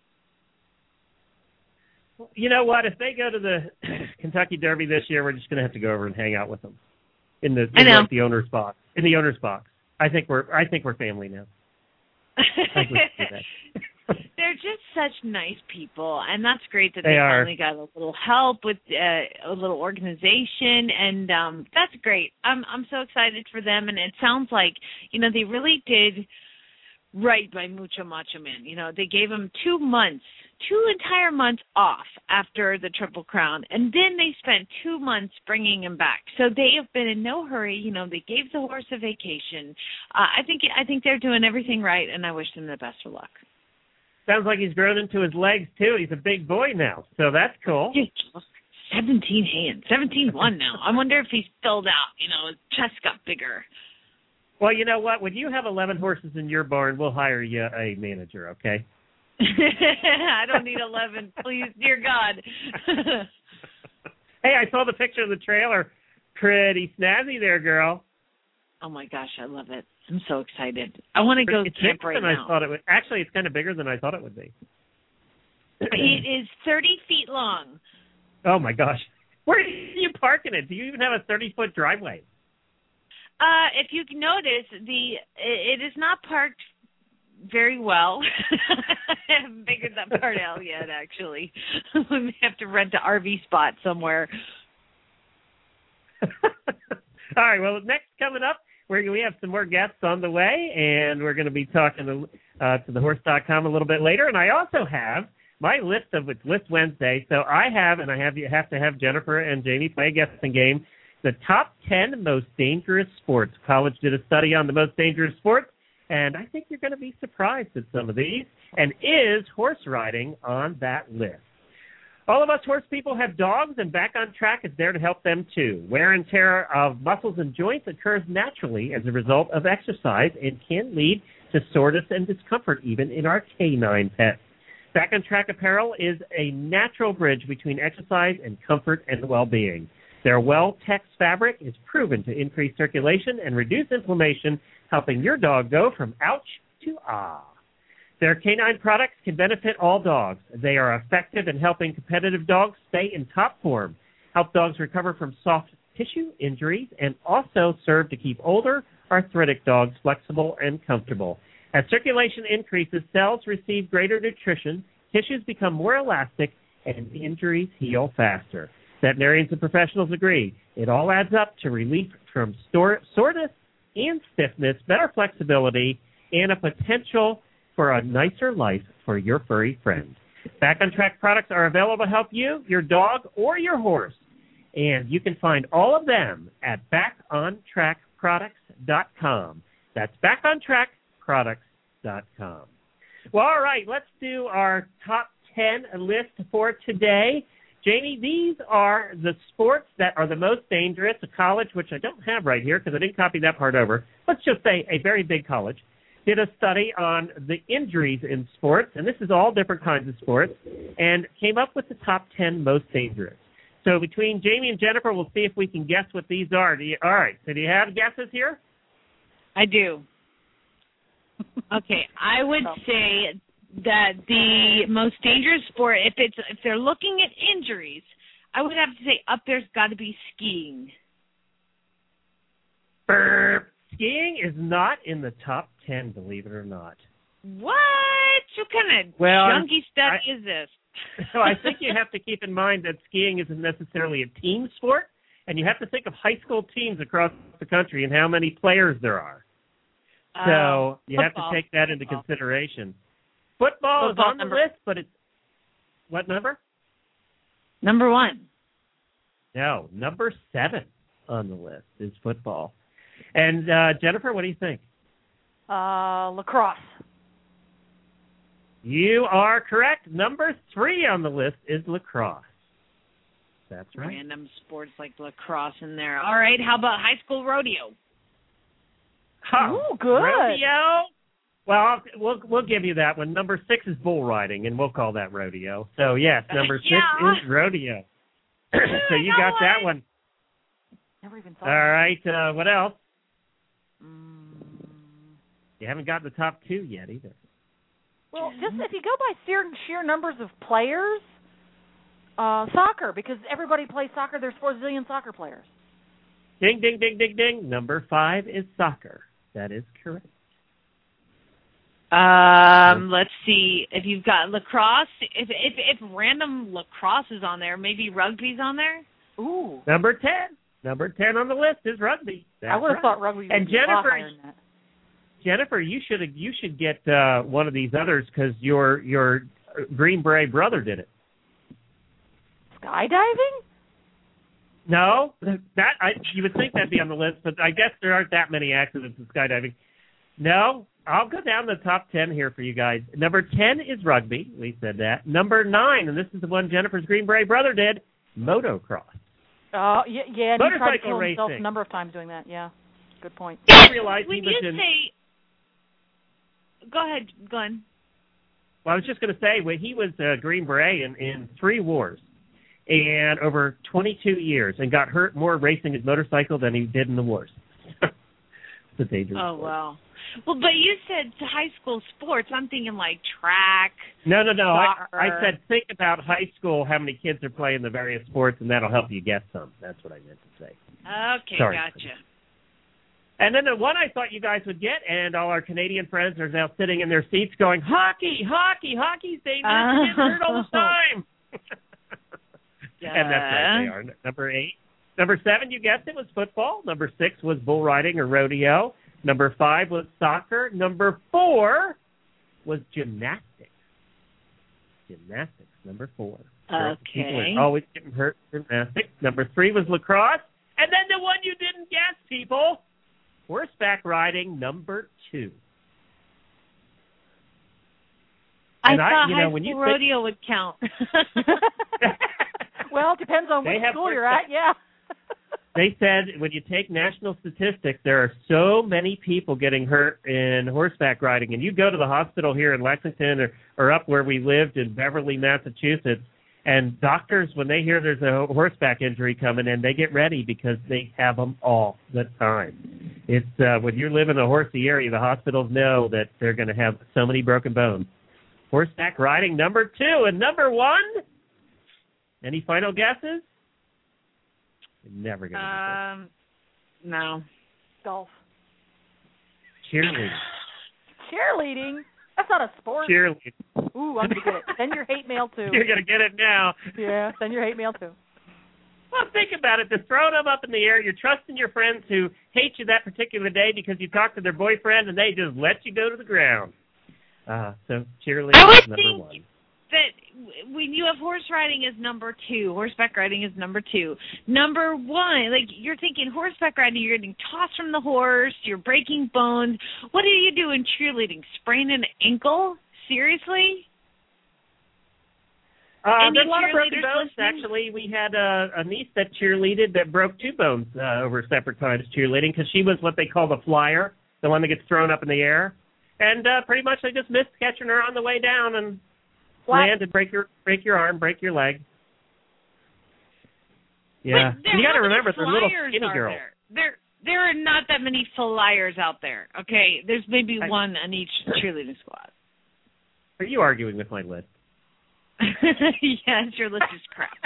You know what? If they go to the Kentucky Derby this year, we're just going to have to go over and hang out with them in the in like the owner's box. In the owner's box. I think we're I think we're family now. I think we can do that. They're just such nice people, and that's great that they, they are. finally got a little help with uh, a little organization, and um, that's great. I'm I'm so excited for them, and it sounds like you know they really did right by Mucho Macho Man. You know, they gave him two months, two entire months off after the Triple Crown, and then they spent two months bringing him back. So they have been in no hurry. You know, they gave the horse a vacation. Uh, I think I think they're doing everything right, and I wish them the best of luck. Sounds like he's grown into his legs, too. He's a big boy now, so that's cool. seventeen hands, seventeen one now. I wonder if he's filled out, you know, his chest got bigger. Well, you know what? When you have eleven horses in your barn, we'll hire you a manager, okay? I don't need eleven, please, dear God. Hey, I saw the picture of the trailer. Pretty snazzy there, girl. Oh, my gosh, I love it. I'm so excited. I want to go it's camp bigger right than now. I thought it would. Actually, it's kind of bigger than I thought it would be. It is thirty feet long. Oh, my gosh. Where are you parking it? Do you even have a thirty-foot driveway? Uh, if you notice, the it is not parked very well. I haven't figured that part out yet, actually. We may have to rent an R V spot somewhere. All right, well, next coming up, we're, we have some more guests on the way, and we're going to be talking to, uh, to the horse dot com a little bit later. And I also have my list of it's List Wednesday. So I have, and I have you have to have Jennifer and Jamie play a guessing game, the top ten most dangerous sports. College did a study on the most dangerous sports, and I think you're going to be surprised at some of these. And is horse riding on that list? All of us horse people have dogs, and Back on Track is there to help them too. Wear and tear of muscles and joints occurs naturally as a result of exercise and can lead to soreness and discomfort even in our canine pets. Back on Track apparel is a natural bridge between exercise and comfort and well-being. Their Well-Tex fabric is proven to increase circulation and reduce inflammation, helping your dog go from ouch to ah. Their canine products can benefit all dogs. They are effective in helping competitive dogs stay in top form, help dogs recover from soft tissue injuries, and also serve to keep older, arthritic dogs flexible and comfortable. As circulation increases, cells receive greater nutrition, tissues become more elastic, and injuries heal faster. Veterinarians and professionals agree. It all adds up to relief from store, soreness and stiffness, better flexibility, and a potential for a nicer life for your furry friend. Back on Track products are available to help you, your dog, or your horse. And you can find all of them at back on track products dot com. That's back on track products dot com. Well, all right, let's do our top ten list for today. Jamie, these are the sports that are the most dangerous. A college, which I don't have right here because I didn't copy that part over. Let's just say a very big college did a study on the injuries in sports, and this is all different kinds of sports, and came up with the top ten most dangerous. So between Jamie and Jennifer, we'll see if we can guess what these are. Do you, all right, so do you have guesses here? I do. Okay, I would say that the most dangerous sport, if it's if they're looking at injuries, I would have to say up there's got to be skiing. Burp. Skiing is not in the top ten, believe it or not. What? What kind of well, junky study I, is this? So I think you have to keep in mind that skiing isn't necessarily a team sport, and you have to think of high school teams across the country and how many players there are. So uh, you football. have to take that into football. consideration. Football, Football is on number. the list, but it's what number? Number one. No, number seven on the list is football. And uh, Jennifer, what do you think? Uh, lacrosse. You are correct. Number three on the list is lacrosse. That's right. Random sports like lacrosse in there. All right, how about high school rodeo? Oh, Ooh, good. Rodeo. Well, we'll we'll give you that one. Number six is bull riding, and we'll call that rodeo. So yes, number six Yeah. is rodeo. So you got that one. Never even thought. All right. Uh, what else? Mm, You haven't gotten the top two yet either. Well, just if you go by sheer, sheer numbers of players, uh, soccer, because everybody plays soccer. There's four zillion soccer players. Ding, ding, ding, ding, ding. Number five is soccer. That is correct. Um, let's see if you've got lacrosse. If if if random lacrosse is on there, maybe rugby's on there. Ooh. Number ten. Number ten on the list is rugby. That's I would have right. thought rugby. And would be a lot Jennifer, higher than that. Jennifer, you should you should get uh, one of these others because your your Green Beret brother did it. Skydiving? No, that I you would think that'd be on the list, but I guess there aren't that many accidents in skydiving. No, I'll go down the top ten here for you guys. Number ten is rugby. We said that. Number nine, and this is the one Jennifer's Green Beret brother did, motocross. Oh, uh, yeah, yeah. And he tried to Motorcycle kill himself racing. a number of times doing that. Yeah, good point. I realized When he was you in. say, go ahead, Glenn. Well, I was just going to say, when he was uh, Green Beret in, in three wars and over twenty-two years and got hurt more racing his motorcycle than he did in the wars. It's a dangerous Oh, sport. wow. Well, but you said high school sports. I'm thinking like track. No, no, no. I, soccer. I said think about high school, how many kids are playing the various sports, and that'll help you guess some. That's what I meant to say. Okay, Sorry. gotcha. And then the one I thought you guys would get, and all our Canadian friends are now sitting in their seats going, hockey, hockey, hockey's dangerous. Uh, They get hurt all the time. And that's right, they are. Number eight. Number seven, you guessed it, was football. Number six was bull riding or rodeo. Number five was soccer. Number four was gymnastics. Gymnastics, number four. Okay. People are always getting hurt in gymnastics. Number three was lacrosse. And then the one you didn't guess, people, horseback riding, number two. I And thought I, you high know, when school you think- rodeo would count. Well, it depends on They which have school you're at. Yeah. They said when you take national statistics, there are so many people getting hurt in horseback riding. And you go to the hospital here in Lexington or, or up where we lived in Beverly, Massachusetts, and doctors, when they hear there's a horseback injury coming in, they get ready because they have them all the time. It's uh, when you live in a horsey area, the hospitals know that they're going to have so many broken bones. Horseback riding, number two. And number one, any final guesses? Never going to Um, no. Golf. Cheerleading. Cheerleading? That's not a sport. Cheerleading. Ooh, I'm going to get it. Send your hate mail too. You're going to get it now. Yeah, send your hate mail too. Well, think about it. Just throw them up in the air. You're trusting your friends who hate you that particular day because you talked to their boyfriend and they just let you go to the ground. Uh, so cheerleading I would is number think one. that when you have horse riding is number two, horseback riding is number two. Number one, like you're thinking horseback riding, you're getting tossed from the horse, you're breaking bones. What do you do in cheerleading? Sprain an ankle? Seriously? Uh, Any there's a lot of broken cheerleaders bones. listening? Actually, we had a, a niece that cheerleaded that broke two bones uh, over separate times cheerleading because she was what they call the flyer, the one that gets thrown up in the air. And uh, pretty much they just missed catching her on the way down and What? land and break your break your arm, break your leg. Yeah, But there- you got to how many remember they're little flyers skinny are girls. There? there there are not that many flyers out there. Okay, there's maybe I- one on each cheerleading squad. Are you arguing with my list? Yes, your list is crap.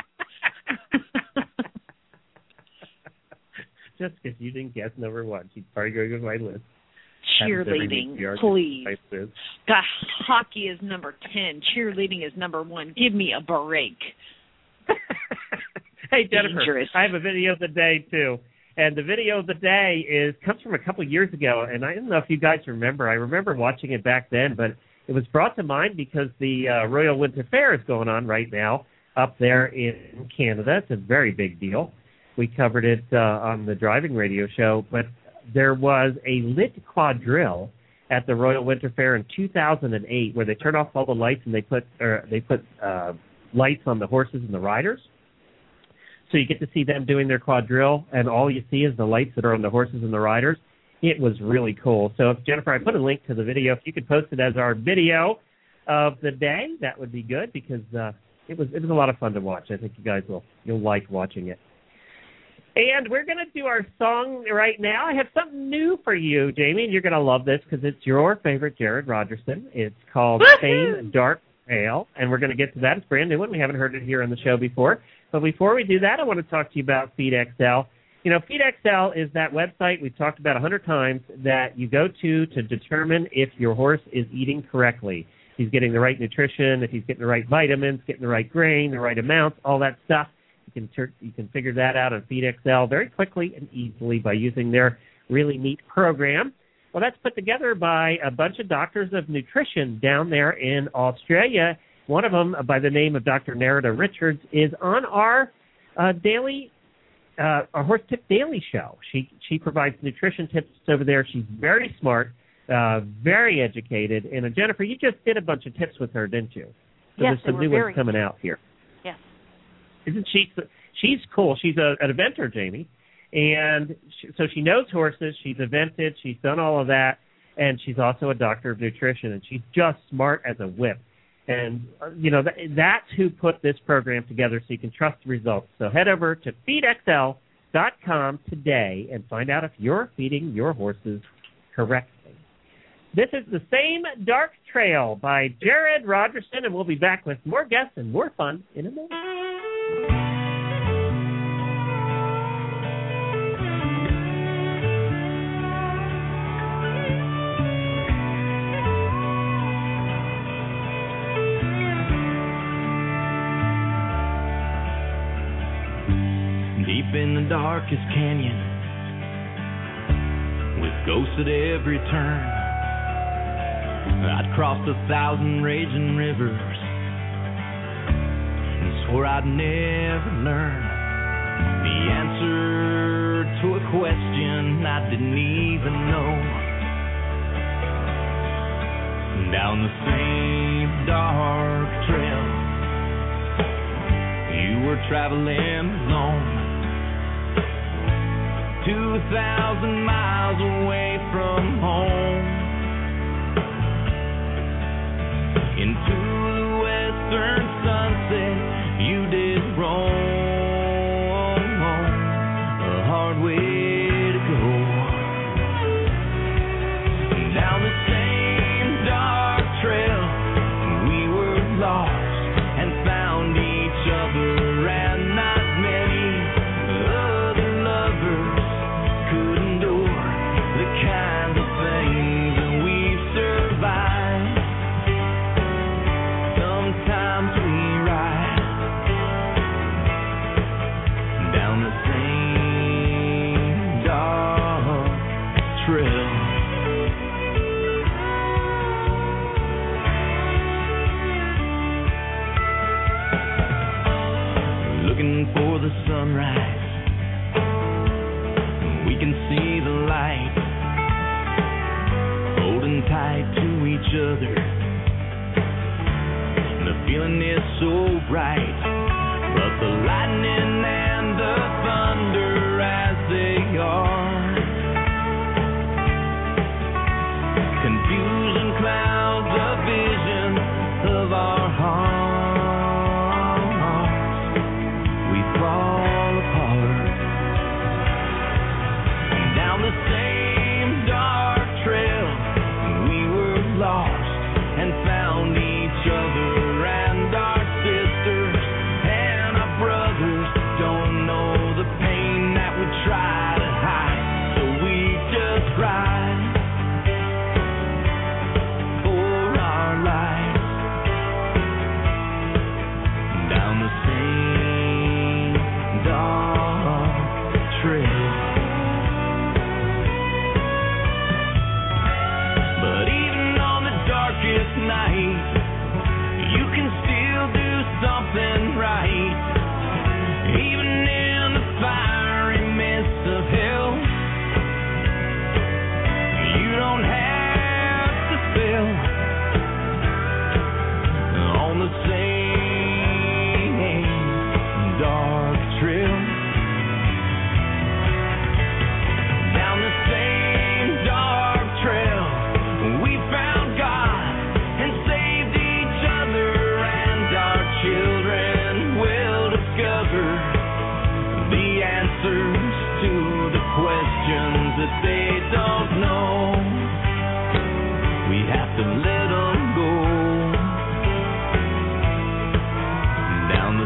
Just because you didn't guess number one, she's arguing with my list. Happens every week, Cheerleading, she argues please. with my list. God, hockey is number ten. Cheerleading is number one. Give me a break. Hey, Jennifer, Dangerous. I have a video of the day, too. And the video of the day is comes from a couple of years ago, and I don't know if you guys remember. I remember watching it back then, but it was brought to mind because the uh, Royal Winter Fair is going on right now up there in Canada. It's a very big deal. We covered it uh, on the driving radio show, but there was a lit quadrille at the Royal Winter Fair in two thousand eight where they turned off all the lights and they put or they put uh, lights on the horses and the riders. So you get to see them doing their quadrille, and all you see is the lights that are on the horses and the riders. It was really cool. So, if Jennifer, I put a link to the video. If you could post it as our video of the day, that would be good because uh, it was it was a lot of fun to watch. I think you guys will you'll like watching it. And we're going to do our song right now. I have something new for you, Jamie, and you're going to love this because it's your favorite Jared Rogerson. It's called Same Dark Trail, and we're going to get to that. It's a brand new one. We haven't heard it here on the show before. But before we do that, I want to talk to you about Feed X L. You know, Feed X L is that website we've talked about a hundred times that you go to to determine if your horse is eating correctly. If he's getting the right nutrition, if he's getting the right vitamins, getting the right grain, the right amounts, all that stuff. You can ter- you can figure that out on Feed X L very quickly and easily by using their really neat program. Well, that's put together by a bunch of doctors of nutrition down there in Australia. One of them, by the name of Doctor Nerida Richards, is on our uh, daily uh, our Horse Tip Daily show. She she provides nutrition tips over there. She's very smart, uh, very educated. And uh, Jennifer, you just did a bunch of tips with her, didn't you? So yes, there's some new ones coming out here. Yes. Isn't she? She's cool. She's a, an eventer, Jamie, and she, so she knows horses. She's evented. She's done all of that, and she's also a doctor of nutrition. And she's just smart as a whip. And uh, you know that, that's who put this program together, so you can trust the results. So head over to feed x l dot com today and find out if you're feeding your horses correctly. This is The Same Dark Trail by Jared Rogerson, and we'll be back with more guests and more fun in a moment. Deep in the darkest canyon, with ghosts at every turn, I'd crossed a thousand raging rivers and swore I'd never learn the answer to a question I didn't even know. Down the same dark trail you were traveling alone, two thousand miles away from home, into the western sunset you did roam, a hard way to go. Down the same dark trail we were lost and found each other, and not many other lovers could endure the kind of things that we've survived. Sometimes we ride down the same dark trail. Looking for the sunrise, we can see the light, holding tight to each other. The feeling is so bright, but the lightning and the thunder as they are, confusion clouds the vision of our hearts. We fall apart down the same dark trail. We were lost and found each other, and our sisters and our brothers don't know the pain that we try to hide, so we just ride for our lives down the same dark trail. But even on the darkest night, you can still do something right. Even in the fiery mist of hell, you don't have to fail on the same dark trail. Down the same dark trail we found God and saved each other, and our children will discover the answer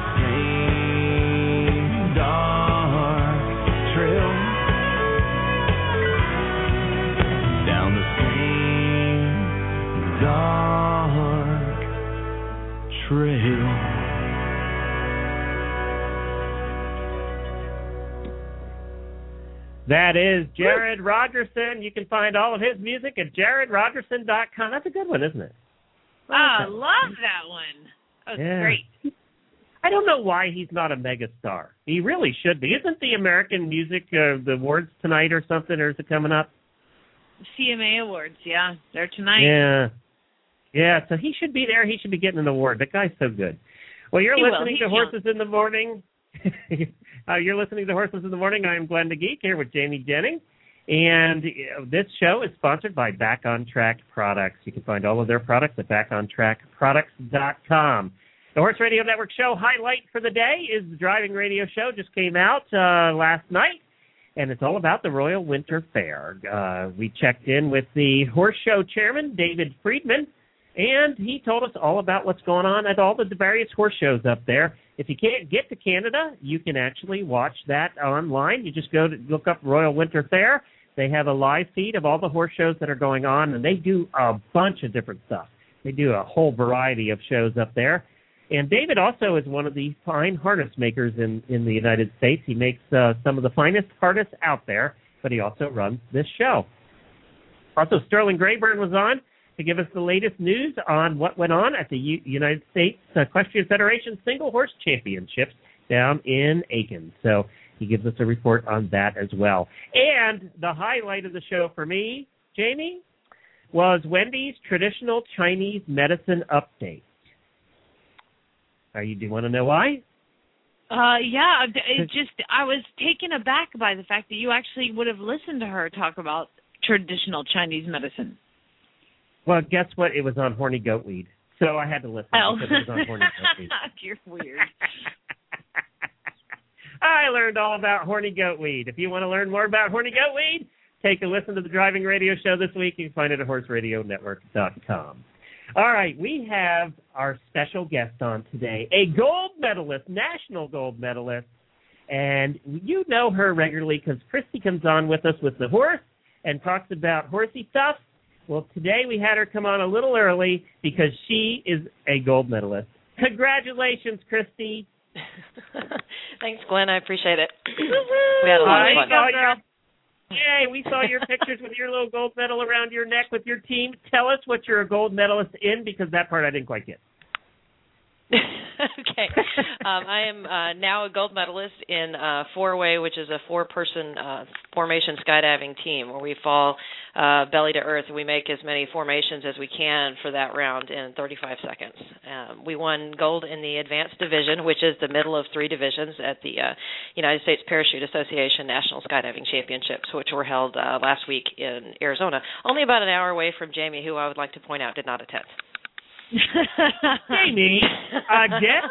same dark trail, down the same dark trail. That is Jared Rogerson. You can find all of his music at jared rogerson dot com. That's a good one, isn't it? Oh, I love that one. That was Yeah. great. I don't know why he's not a megastar. He really should be. Isn't the American Music uh, the awards tonight or something, or is it coming up? C M A Awards, yeah. They're tonight. Yeah. Yeah, so he should be there. He should be getting an award. That guy's so good. Well, you're He will. listening He's to young. Horses in the Morning. uh, you're listening to Horses in the Morning. I am Glenn the Geek here with Jamie Jennings. And uh, this show is sponsored by Back on Track Products. You can find all of their products at back on track products dot com. The Horse Radio Network show highlight for the day is the Driving Radio Show. Just came out uh, last night, and it's all about the Royal Winter Fair. Uh, we checked in with the Horse Show Chairman, David Friedman, and he told us all about what's going on at all the various horse shows up there. If you can't get to Canada, you can actually watch that online. You just go to look up Royal Winter Fair. They have a live feed of all the horse shows that are going on, and they do a bunch of different stuff. They do a whole variety of shows up there. And David also is one of the fine harness makers in, in the United States. He makes uh, some of the finest harness out there, but he also runs this show. Also, Sterling Grayburn was on to give us the latest news on what went on at the U- United States Equestrian Federation Single Horse Championships down in Aiken. So he gives us a report on that as well. And the highlight of the show for me, Jamie, was Wendy's traditional Chinese medicine update. Are you, do you want to know why? Uh, yeah, it just, I was taken aback by the fact that you actually would have listened to her talk about traditional Chinese medicine. Well, guess what? It was on horny goatweed. So I had to listen Oh. because it was on horny goatweed. You're weird. I learned all about horny goatweed. If you want to learn more about horny goatweed, take a listen to the Driving Radio Show this week. You can find it at horse radio network dot com. All right, we have our special guest on today, a gold medalist, national gold medalist, and you know her regularly because Christy comes on with us with the horse and talks about horsey stuff. Well, today we had her come on a little early because she is a gold medalist. Congratulations, Christy. Thanks, Glenn. I appreciate it. We had a lot of fun. I saw your, yay, we saw your pictures with your little gold medal around your neck with your team. Tell us what you're a gold medalist in, because that part I didn't quite get. Okay. Um, I am uh, now a gold medalist in uh, four-way, which is a four-person uh, formation skydiving team where we fall uh, belly to earth. We make as many formations as we can for that round in thirty-five seconds. Um, we won gold in the advanced division, which is the middle of three divisions at the uh, United States Parachute Association National Skydiving Championships, which were held uh, last week in Arizona, only about an hour away from Jamie, who I would like to point out did not attend. Jamie, again?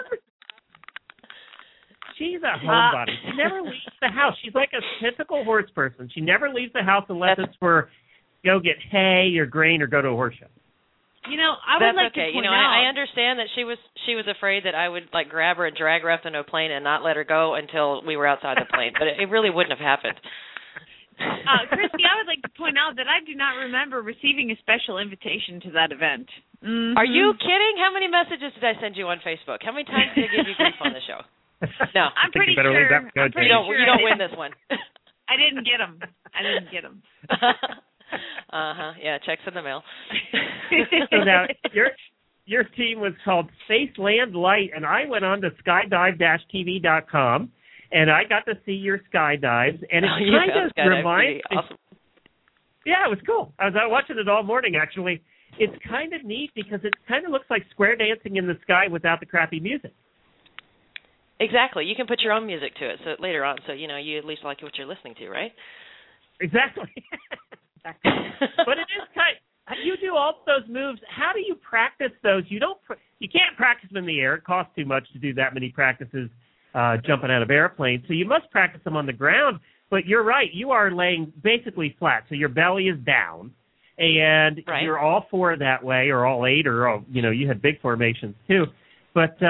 She's a homebody. She never leaves the house. She's like a typical horse person. She never leaves the house unless it's for go get hay or grain or go to a horse show. You know, I That's would like okay. to point You know, out. I, I understand that she was she was afraid that I would like grab her and drag her up into a plane and not let her go until we were outside the plane, but it, it really wouldn't have happened. Uh, Christy, I would like to point out that I do not remember receiving a special invitation to that event. Mm-hmm. Are you kidding? How many messages did I send you on Facebook? How many times did I give you grief on the show? No, I'm pretty sure. I'm pretty you don't. sure You I don't win didn't- this one. I didn't get them. I didn't get them. Uh huh. Yeah, checks in the mail. So now your your team was called Space Land Light, and I went on to skydive dash T V dot com, and I got to see your skydives, and it Oh, you kind have of skydive reminds T V. Awesome. Yeah, it was cool. I was out watching it all morning, actually. It's kind of neat because it kind of looks like square dancing in the sky without the crappy music. Exactly. You can put your own music to it so later on, so you know you at least like what you're listening to, right? Exactly. But it is kind. You do all those moves. How do you practice those? You don't. You can't practice them in the air. It costs too much to do that many practices uh, jumping out of airplanes. So you must practice them on the ground. But you're right. You are laying basically flat, so your belly is down, and right. you're all four that way, or all eight, or all, you know, you had big formations too. But uh,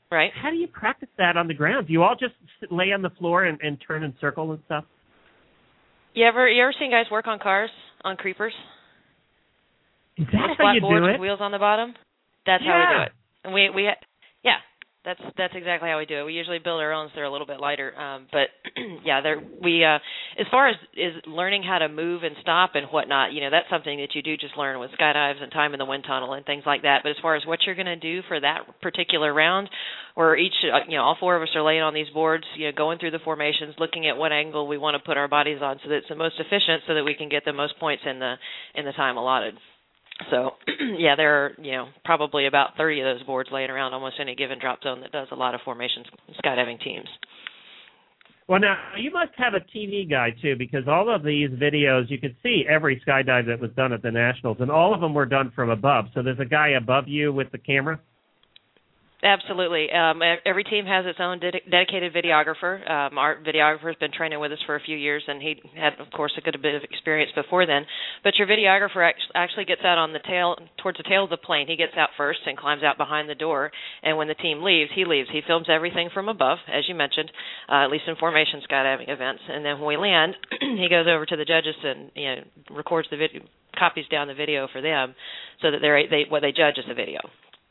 Right. How do you practice that on the ground? Do you all just sit, lay on the floor and, and turn in circle and stuff? You ever you ever seen guys work on cars, on creepers? Is that on how flat you boards do it? with wheels on the bottom? That's yeah. how we do it. And we we yeah, that's that's exactly how we do it. We usually build our own, so they're a little bit lighter. Um, but yeah, they're we uh, as far as is learning how to move and stop and whatnot, you know, that's something that you do just learn with skydives and time in the wind tunnel and things like that. But as far as what you're going to do for that particular round, where each uh, you know all four of us are laying on these boards, you know, going through the formations, looking at what angle we want to put our bodies on, so that it's the most efficient, so that we can get the most points in the in the time allotted. So, yeah, there are, you know, probably about thirty of those boards laying around almost any given drop zone that does a lot of formation skydiving teams. Well, now, you must have a T V guy, too, because all of these videos, you could see every skydive that was done at the Nationals, and all of them were done from above. So there's a guy above you with the camera? Absolutely. Um, every team has its own ded- dedicated videographer. Um, our videographer has been training with us for a few years, and he had, of course, a good bit of experience before then. But your videographer actually gets out on the tail, towards the tail of the plane. He gets out first and climbs out behind the door. And when the team leaves, he leaves. He films everything from above, as you mentioned, uh, at least in formation skydiving events. And then when we land, he goes over to the judges and you know records the video, copies down the video for them, so that they're they what they judge is the video.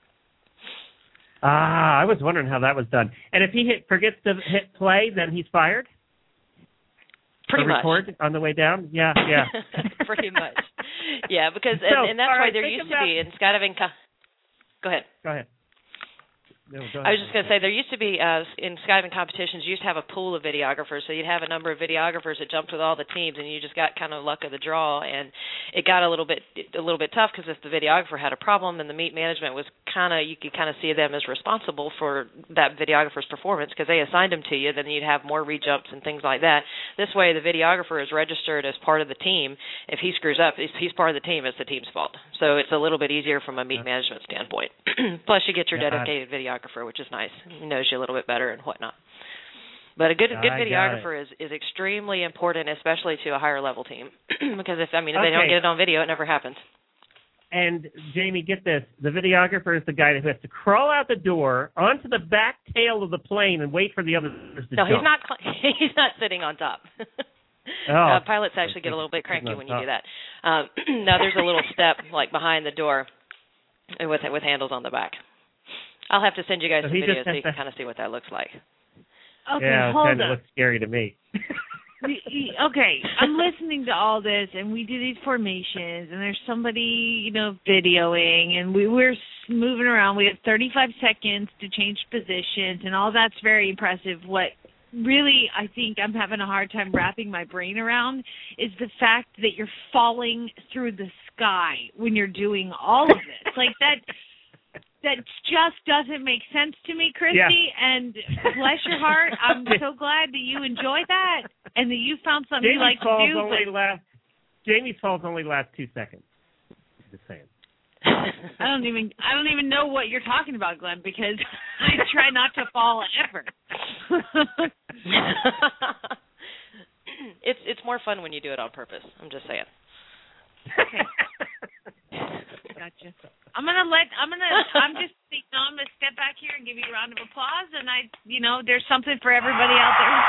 Ah, I was wondering how that was done. And if he hit, forgets to hit play, then he's fired? Pretty or much. Record on the way down? Yeah, yeah. Pretty much. Yeah, because, So, and, and that's all why right, there think used about- to be in skydiving. Co- Go ahead. Go ahead. No, go I was ahead. just going to say, there used to be, uh, in skydiving competitions, you used to have a pool of videographers, so you'd have a number of videographers that jumped with all the teams, and you just got kind of luck of the draw, and it got a little bit a little bit tough, because if the videographer had a problem, then the meet management was kind of, you could kind of see them as responsible for that videographer's performance, because they assigned them to you, then you'd have more rejumps and things like that. This way, the videographer is registered as part of the team. If he screws up, if he's part of the team, it's the team's fault. So it's a little bit easier from a meet management standpoint. Plus, you get your Got it. dedicated videographer, which is nice. He knows you a little bit better and whatnot. But a good good I got videographer is, is extremely important, especially to a higher level team, because if I mean if they don't Okay. get it on video, it never happens. And, Jamie, get this. The videographer is the guy who has to crawl out the door onto the back tail of the plane and wait for the others to No, jump. he's not. Cl- he's not sitting on top. Oh. uh, pilots actually get a little bit cranky when you do that. Um, now there's a little step like behind the door with with handles on the back. I'll have to send you guys So some he just videos so has you to- can kind of see what that looks like. Okay, yeah, it hold kind of up. looks scary to me. Y- y- okay, I'm listening to all this, and we do these formations, and there's somebody, you know, videoing, and we, we're s- moving around. We have thirty-five seconds to change positions, and all that's very impressive. What really I think I'm having a hard time wrapping my brain around is the fact that you're falling through the sky when you're doing all of this. Like that. That just doesn't make sense to me, Christy, Yeah. and bless your heart, I'm so glad that you enjoy that and that you found something you Jamie's like falls to do. only But last. Jamie's falls only last two seconds. Just saying. I don't even I don't even know what you're talking about, Glenn, because I try not to fall ever. it's it's more fun when you do it on purpose. I'm just saying. Okay. Gotcha. I'm gonna let I'm gonna I'm just you know, I'm gonna step back here and give you a round of applause, and I you know there's something for everybody out there.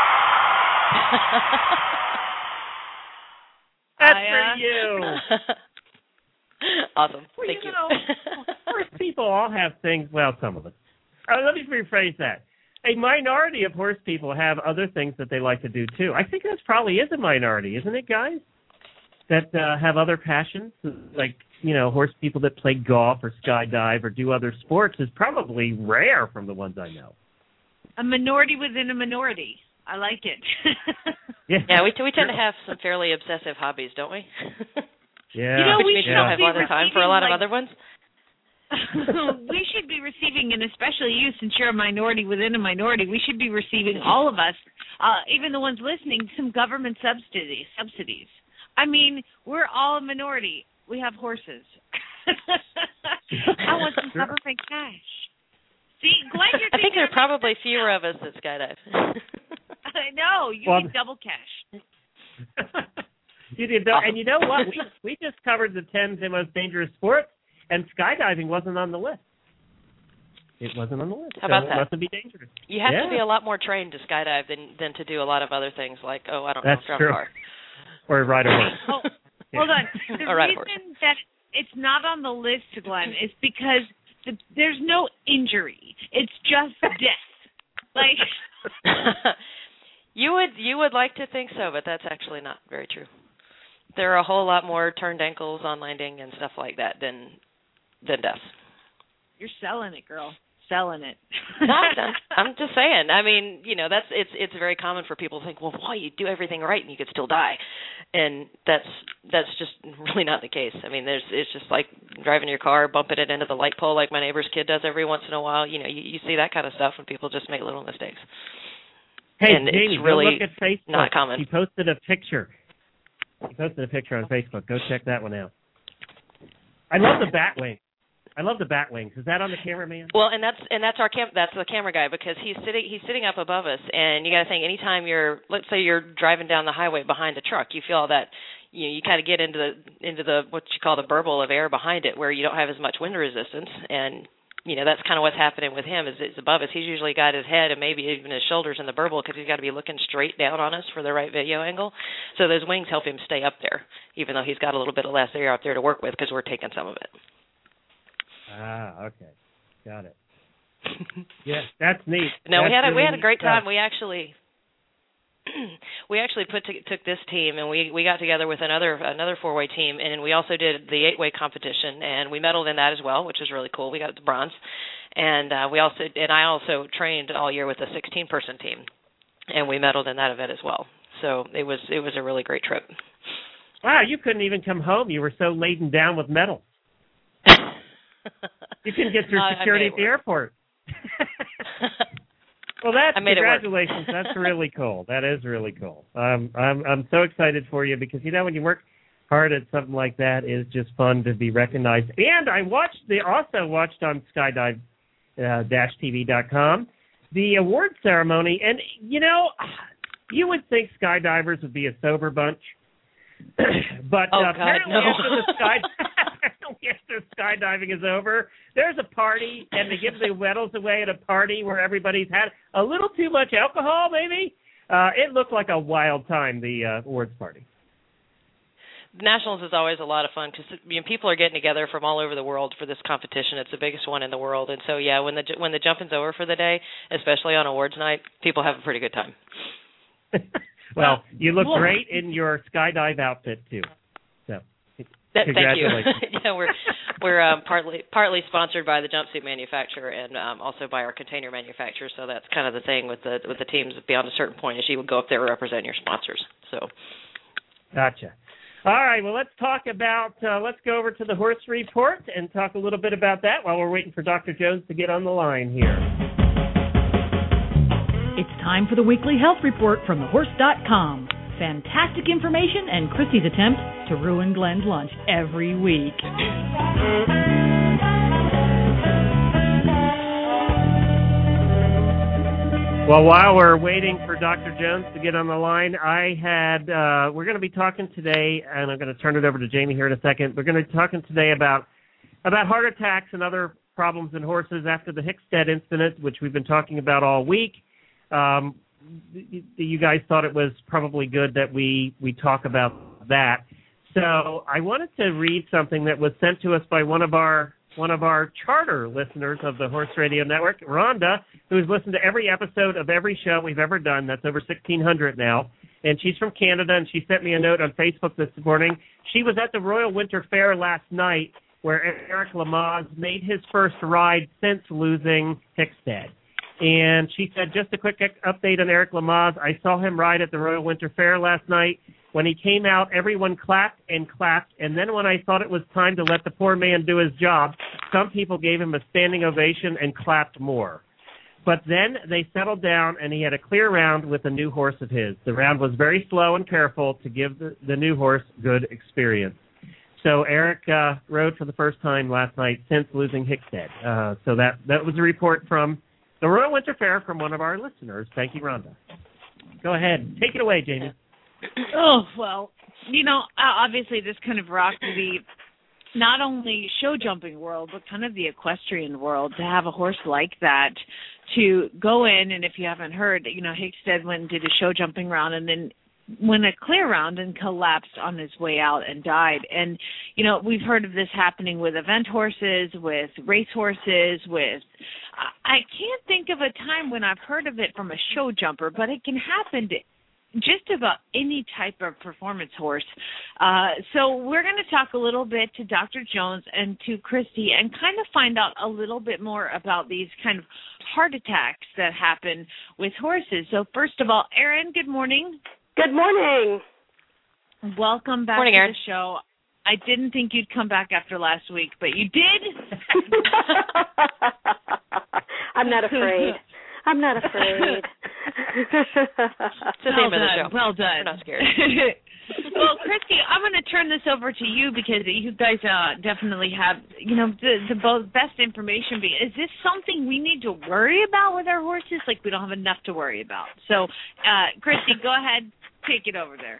That's I, for uh, you. Awesome. Well, Thank you you. know, horse people all have things. Well, some of us. Uh, let me rephrase that. A minority of horse people have other things that they like to do too. I think that probably is a minority, isn't it, guys? That uh, have other passions, like you know, horse people that play golf or skydive or do other sports is probably rare from the ones I know. A minority within a minority. I like it. Yeah, Yeah, we we tend to have some fairly obsessive hobbies, don't we? Yeah. You know, Which we means should we don't be have a lot of time for a lot of receiving, other ones. we should be receiving, and especially you, since you're a minority within a minority, we should be receiving, all of us, uh, even the ones listening, some government subsidies. Subsidies. I mean, we're all a minority. We have horses. I want some government cash. See, Glenn, you're I think there are thinking probably fewer of us that skydive. I know. You Well, need double cash. you did, and you know what? We we just covered the ten most dangerous sports, and skydiving wasn't on the list. it wasn't on the list. How about so that? It mustn't be dangerous. You have yeah. to be a lot more trained to skydive than than to do a lot of other things like, oh, I don't That's know, drive true. a car. Or ride a horse. Oh, hold on. The Or ride a reason horse. that it's not on the list, Glenn, is because the, there's no injury. It's just death. Like you would you would like to think so, but that's actually not very true. There are a whole lot more turned ankles on landing and stuff like that than than deaths. You're selling it, girl. Selling it. No, I'm, I'm just saying. I mean, you know, that's it's it's very common for people to think, well, why you do everything right and you could still die, and that's that's just really not the case. I mean, there's it's just like driving your car, bumping it into the light pole like my neighbor's kid does every once in a while. You know, you, you see that kind of stuff when people just make little mistakes. Hey, and Jamie, it's really go look at Facebook. not common. She posted a picture. She posted a picture on Facebook. Go check that one out. I love the bat wing. I love the bat wings. Is that on the cameraman? Well, and that's and that's our cam- that's the camera guy because he's sitting he's sitting up above us, and you got to think anytime you're let's say you're driving down the highway behind a truck, you feel all that you know, you kind of get into the into the what you call the burble of air behind it, where you don't have as much wind resistance, and you know that's kind of what's happening with him is it's above us. He's usually got his head and maybe even his shoulders in the burble because he's got to be looking straight down on us for the right video angle. So those wings help him stay up there, even though he's got a little bit of less air up there to work with because we're taking some of it. Ah, okay, got it. Yeah, that's neat. No, that's we had a really we had a great stuff. time. We actually we actually put to, took this team and we, we got together with another another four way team and we also did the eight way competition and we medaled in that as well, which was really cool. We got the bronze, and uh, we also and I also trained all year with a sixteen person team, and we medaled in that event as well. So it was it was a really great trip. Wow, you couldn't even come home. You were so laden down with medals. You couldn't get through security at the airport. Well, that's I made congratulations. That's really cool. That is really cool. Um, I'm I'm so excited for you because you know when you work hard at something like that, it's just fun to be recognized. And I watched the also watched on skydive dash T V dot com the award ceremony, and you know you would think skydivers would be a sober bunch, but oh, uh, God, apparently no. after the sky. After skydiving is over, there's a party, and they give the medals away at a party where everybody's had a little too much alcohol, maybe. Uh, it looked like a wild time, the uh, awards party. Nationals is always a lot of fun because you know, people are getting together from all over the world for this competition. It's the biggest one in the world, and so yeah, when the when the jumping's over for the day, especially on awards night, people have a pretty good time. Well, you look great in your skydive outfit too. So. That, thank you. Congratulations. Yeah, we're we're um, partly partly sponsored by the jumpsuit manufacturer and um, also by our container manufacturer. So that's kind of the thing with the with the teams beyond a certain point is you would go up there and represent your sponsors. So. Gotcha. All right. Well, let's talk about uh, let's go over to the horse report and talk a little bit about that while we're waiting for Doctor Jones to get on the line here. It's time for the weekly health report from the horse dot com. Fantastic information and Christy's attempt to ruin Glenn's lunch every week. Well, while we're waiting for Doctor Jones to get on the line, I had uh, we're going to be talking today, and I'm going to turn it over to Jamie here in a second. We're going to be talking today about about heart attacks and other problems in horses after the Hickstead incident, which we've been talking about all week. Um, you guys thought it was probably good that we, we talk about that. So I wanted to read something that was sent to us by one of our one of our charter listeners of the Horse Radio Network, Rhonda, who has listened to every episode of every show we've ever done. That's over sixteen hundred now. And she's from Canada, and she sent me a note on Facebook this morning. She was at the Royal Winter Fair last night where Eric Lamaze made his first ride since losing Hickstead. And she said, just a quick update on Eric Lamaze. I saw him ride at the Royal Winter Fair last night. When he came out, everyone clapped and clapped. And then when I thought it was time to let the poor man do his job, some people gave him a standing ovation and clapped more. But then they settled down, and he had a clear round with a new horse of his. The round was very slow and careful to give the, the new horse good experience. So Eric uh, rode for the first time last night since losing Hickstead. Uh, so that, that was a report from the Royal Winter Fair from one of our listeners. Thank you, Rhonda. Go ahead. Take it away, Jamie. Oh, well, you know, obviously this kind of rocked the not only show jumping world, but kind of the equestrian world, to have a horse like that to go in, and if you haven't heard, you know, Hickstead went and did a show jumping round and then went a clear round and collapsed on his way out and died. And, you know, we've heard of this happening with event horses, with race horses, with, I can't think of a time when I've heard of it from a show jumper, but it can happen to just about any type of performance horse. Uh, so we're going to talk a little bit to Doctor Jones and to Christy and kind of find out a little bit more about these kind of heart attacks that happen with horses. So first of all, Erin, good morning. Good morning. Welcome back morning, to Erin. the show. I didn't think you'd come back after last week, but you did. I'm not afraid. I'm not afraid. It's the well name of the done. show. Well done. We're not scared. Well, Christy, I'm going to turn this over to you because you guys uh, definitely have, you know, the, the both best information. Be is this something we need to worry about with our horses? Like we don't have enough to worry about. So, uh, Christy, go ahead, take it over there.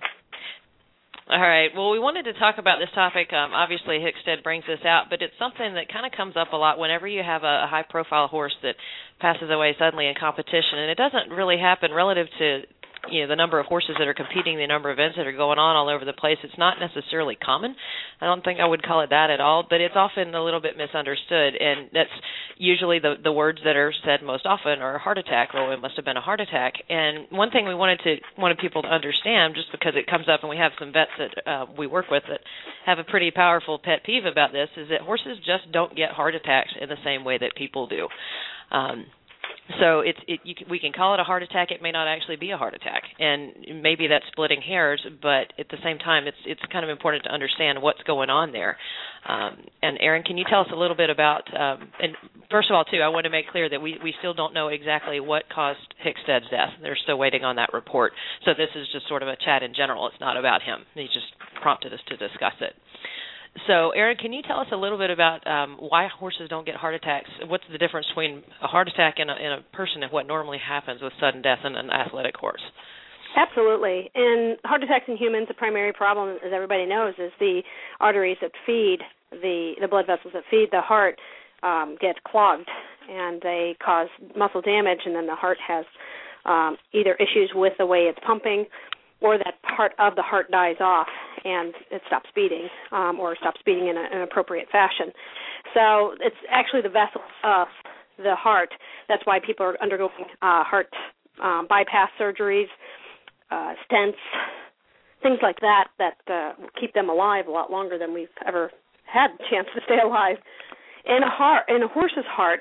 All right. Well, we wanted to talk about this topic. Um, obviously, Hickstead brings this out, but it's something that kind of comes up a lot whenever you have a, a high-profile horse that passes away suddenly in competition, and it doesn't really happen relative to, you know, the number of horses that are competing, the number of events that are going on all over the place. It's not necessarily common. I don't think I would call it that at all, but it's often a little bit misunderstood, and that's usually the the words that are said most often are heart attack, or it must have been a heart attack. And one thing we wanted to wanted people to understand, just because it comes up, and we have some vets that uh, we work with that have a pretty powerful pet peeve about this, is that horses just don't get heart attacks in the same way that people do. Um, So it's it, you can, we can call it a heart attack. It may not actually be a heart attack, and maybe that's splitting hairs. But at the same time, it's it's kind of important to understand what's going on there. Um, and Erin, can you tell us a little bit about? Um, and first of all, too, I want to make clear that we we still don't know exactly what caused Hickstead's death. They're still waiting on that report. So this is just sort of a chat in general. It's not about him. He just prompted us to discuss it. So, Erin, can you tell us a little bit about um, why horses don't get heart attacks? What's the difference between a heart attack in a, in a person and what normally happens with sudden death in an athletic horse? Absolutely. In heart attacks in humans, the primary problem, as everybody knows, is the arteries that feed the, the blood vessels that feed the heart um, get clogged, and they cause muscle damage, and then the heart has um, either issues with the way it's pumping, or that part of the heart dies off and it stops beating, um, or stops beating in a, an appropriate fashion. So it's actually the vessels of the heart. That's why people are undergoing uh, heart um, bypass surgeries, uh, stents, things like that, that uh, keep them alive a lot longer than we've ever had a chance to stay alive. In a heart, in a horse's heart,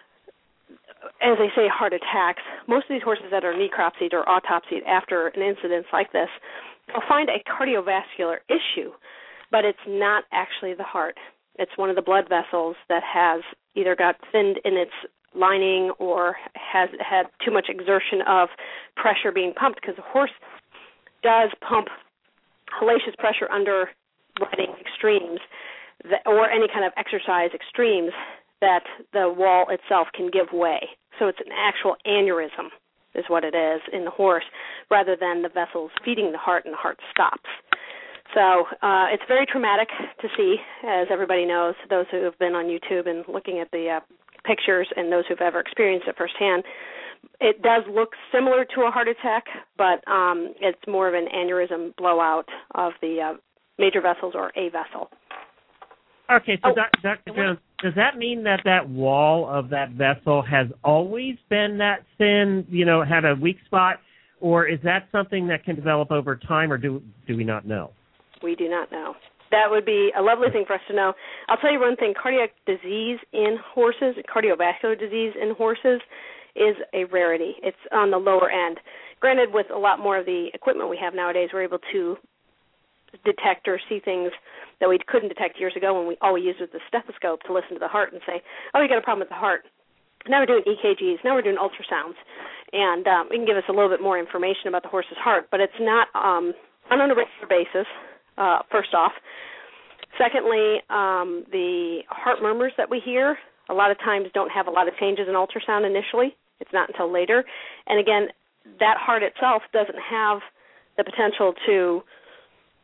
as they say, heart attacks, most of these horses that are necropsied or autopsied after an incident like this will find a cardiovascular issue, but it's not actually the heart. It's one of the blood vessels that has either got thinned in its lining or has had too much exertion of pressure being pumped, because the horse does pump hellacious pressure under riding extremes that, or any kind of exercise extremes, that the wall itself can give way. So it's an actual aneurysm is what it is in the horse, rather than the vessels feeding the heart and the heart stops. So uh, it's very traumatic to see, as everybody knows, those who have been on YouTube and looking at the uh, pictures and those who've ever experienced it firsthand. It does look similar to a heart attack, but um, it's more of an aneurysm blowout of the uh, major vessels or a vessel. Okay, so Oh. Doctor Jones, does that mean that that wall of that vessel has always been that thin, you know, had a weak spot, or is that something that can develop over time, or do do we not know? We do not know. That would be a lovely thing for us to know. I'll tell you one thing, cardiac disease in horses, cardiovascular disease in horses is a rarity. It's on the lower end. Granted, with a lot more of the equipment we have nowadays, we're able to detect or see things that we couldn't detect years ago when we all we used was the stethoscope to listen to the heart and say, oh, you got a problem with the heart. Now we're doing E K Gs. Now we're doing ultrasounds. And um, it can give us a little bit more information about the horse's heart, but it's not um, on a regular basis, uh, first off. Secondly, um, the heart murmurs that we hear a lot of times don't have a lot of changes in ultrasound initially. It's not until later. And again, that heart itself doesn't have the potential to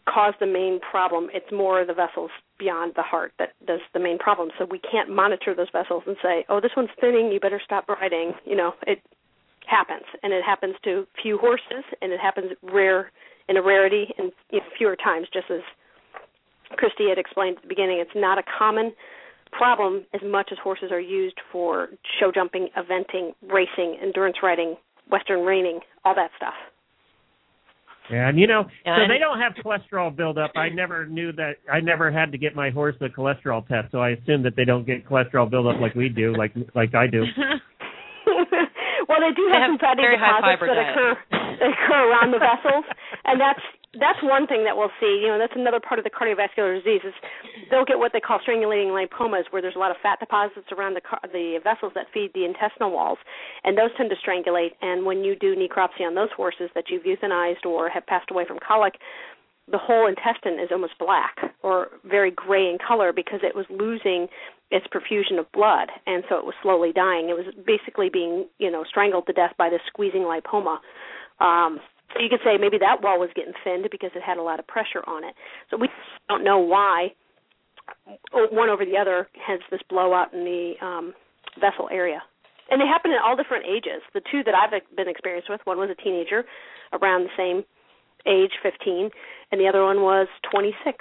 cause the main problem. It's more the vessels beyond the heart that does the main problem. So we can't monitor those vessels and say, oh, this one's thinning, you better stop riding. You know, it happens, and it happens to few horses, and it happens rare in a rarity and you know, fewer times, just as Christy had explained at the beginning. It's not a common problem as much as horses are used for show jumping, eventing, racing, endurance riding, western reining, all that stuff. Yeah, and you know, Yeah, so and- they don't have cholesterol buildup. I never knew that. I never had to get my horse a cholesterol test, so I assume that they don't get cholesterol buildup like we do, like like I do. Well, they do They have, have some fatty very high deposits fiber that diet. occur that occur around the vessels, and that's that's one thing that we'll see. You know, that's another part of the cardiovascular disease is they'll get what they call strangulating lipomas, where there's a lot of fat deposits around the car- the vessels that feed the intestinal walls, and those tend to strangulate. And when you do necropsy on those horses that you've euthanized or have passed away from colic, the whole intestine is almost black or very gray in color because it was losing its perfusion of blood, and so it was slowly dying. It was basically being, you know, strangled to death by this squeezing lipoma. Um, so you could say maybe that wall was getting thinned because it had a lot of pressure on it. So we don't know why one over the other has this blowout in the um, vessel area. And they happen at all different ages. The two that I've been experienced with, one was a teenager around the same age, fifteen, and the other one was twenty-six.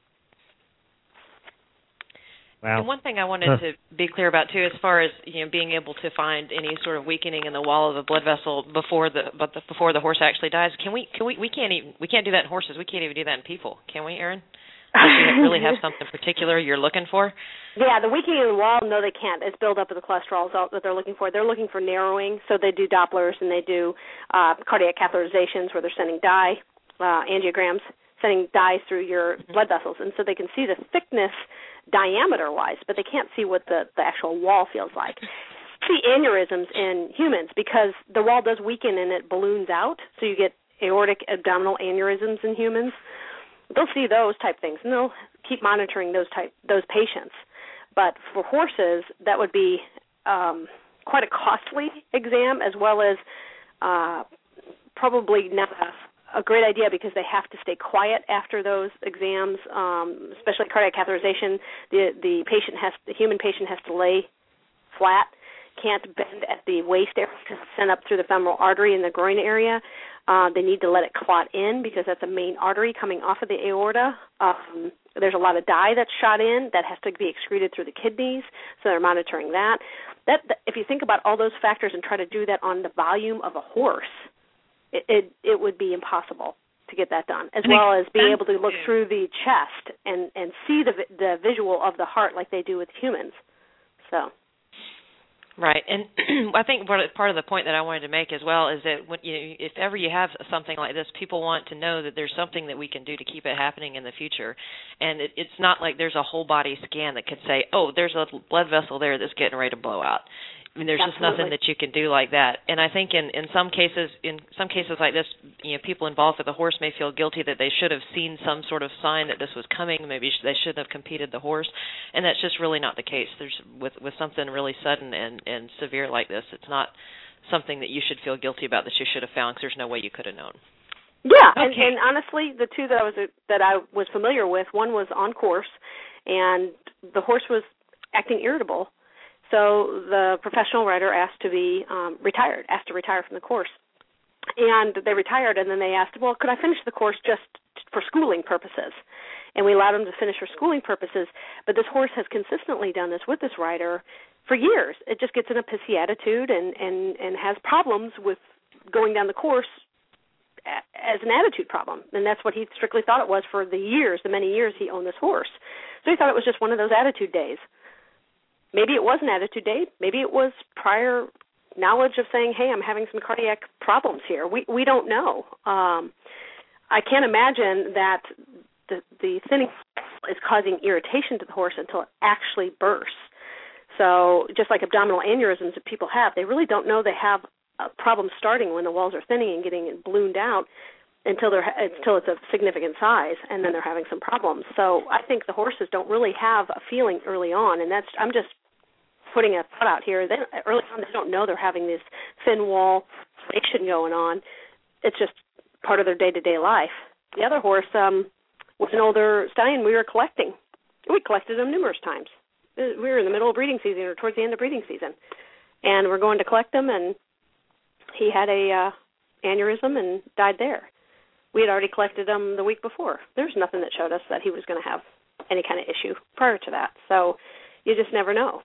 Wow. And one thing I wanted Huh. to be clear about too, as far as you know, being able to find any sort of weakening in the wall of the blood vessel before the but the, before the horse actually dies. Can we? Can we? We can't even. We can't do that in horses. We can't even do that in people. Can we, Erin? Unless you really have something particular you're looking for. Yeah, the weakening of the wall, no, they can't. It's buildup of the cholesterol is all that they're looking for. They're looking for narrowing, so they do Dopplers and they do uh, cardiac catheterizations where they're sending dye, uh, angiograms, sending dyes through your blood vessels, and so they can see the thickness diameter-wise, but they can't see what the, the actual wall feels like. See aneurysms in humans because the wall does weaken and it balloons out, so you get aortic abdominal aneurysms in humans. They'll see those type things, and they'll keep monitoring those type those patients. But for horses, that would be um, quite a costly exam, as well as uh, probably not a, a great idea because they have to stay quiet after those exams, um, especially cardiac catheterization. The the patient has the human patient has to lay flat, can't bend at the waist area to send up through the femoral artery in the groin area. Uh, they need to let it clot in because that's a main artery coming off of the aorta. Um, there's a lot of dye that's shot in that has to be excreted through the kidneys, so they're monitoring that. That, that if you think about all those factors and try to do that on the volume of a horse, it it, it would be impossible to get that done, as well as being able to look through the chest and, and see the the visual of the heart like they do with humans. So. Right, and I think part of, part of the point that I wanted to make as well is that when, you know, if ever you have something like this, people want to know that there's something that we can do to keep it happening in the future. And it, it's not like there's a whole body scan that could say, oh, there's a blood vessel there that's getting ready to blow out. I mean, there's Absolutely. just nothing that you can do like that. And I think in, in some cases, in some cases like this, you know, people involved with the horse may feel guilty that they should have seen some sort of sign that this was coming. Maybe they shouldn't have competed the horse, and that's just really not the case. There's with with something really sudden and and severe like this, it's not something that you should feel guilty about that you should have found, because there's no way you could have known. Yeah, Okay. and, and honestly, the two that I was that I was familiar with, one was on course, and the horse was acting irritable. So the professional rider asked to be um, retired, asked to retire from the course. And they retired, and then they asked, well, could I finish the course just for schooling purposes? And we allowed him to finish for schooling purposes, but this horse has consistently done this with this rider for years. It just gets in a pissy attitude and, and, and has problems with going down the course as an attitude problem. And that's what he strictly thought it was for the years, the many years he owned this horse. So he thought it was just one of those attitude days. Maybe it was an attitude day. Maybe it was prior knowledge of saying, hey, I'm having some cardiac problems here. We we don't know. Um, I can't imagine that the, the thinning is causing irritation to the horse until it actually bursts. So just like abdominal aneurysms that people have, they really don't know they have a problem starting when the walls are thinning and getting ballooned out until they're until it's a significant size, and then they're having some problems. So I think the horses don't really have a feeling early on, and that's I'm just putting a thought out here. They, early on, they don't know they're having this thin wall inflammation going on. It's just part of their day-to-day life. The other horse, um, was an older stallion we were collecting. We collected him numerous times. We were in the middle of breeding season or towards the end of breeding season, and we're going to collect him, and he had a uh, aneurysm and died there. We had already collected him the week before. There was nothing that showed us that he was going to have any kind of issue prior to that. So you just never know.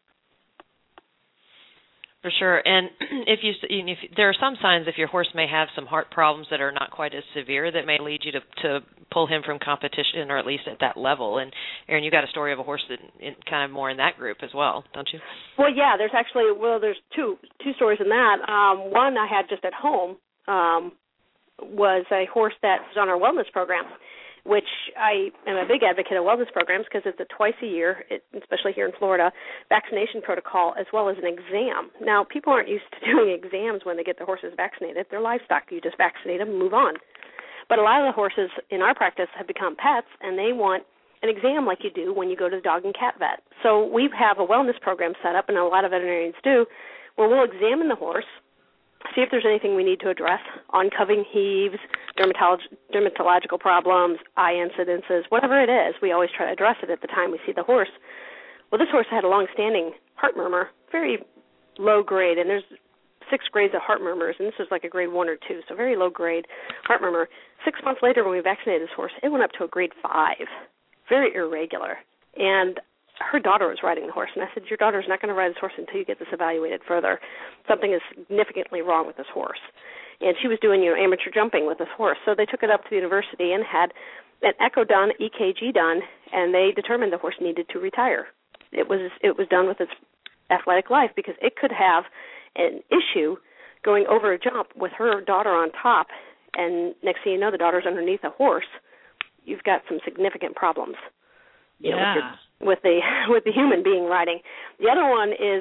For sure. And if you, if there are some signs if your horse may have some heart problems that are not quite as severe that may lead you to, to pull him from competition, or at least at that level. And Erin, you got a story of a horse that in, kind of more in that group as well, don't you? Well, yeah. There's actually well, there's two two stories in that. Um, one I had just at home um, was a horse that was on our wellness program, which I am a big advocate of wellness programs because it's a twice a year, it, especially here in Florida, vaccination protocol as well as an exam. Now, people aren't used to doing exams when they get their horses vaccinated. They're livestock. You just vaccinate them and move on. But a lot of the horses in our practice have become pets, and they want an exam like you do when you go to the dog and cat vet. So we have a wellness program set up, and a lot of veterinarians do, where we'll examine the horse, see if there's anything we need to address, oncoving heaves, dermatolog- dermatological problems, eye incidences, whatever it is. We always try to address it at the time we see the horse. Well, this horse had a long-standing heart murmur, very low grade, and there's six grades of heart murmurs, and this was like a grade one or two, so very low grade heart murmur. Six months later when we vaccinated this horse, it went up to a grade five, very irregular. And her daughter was riding the horse, and I said, your daughter's not going to ride this horse until you get this evaluated further. Something is significantly wrong with this horse. And she was doing, you know, amateur jumping with this horse. So they took it up to the university and had an echo done, E K G done, and they determined the horse needed to retire. It was it was done with its athletic life because it could have an issue going over a jump with her daughter on top, and next thing you know, the daughter's underneath a horse. You've got some significant problems. You know, yeah. with, your, with the with the human being riding. The other one is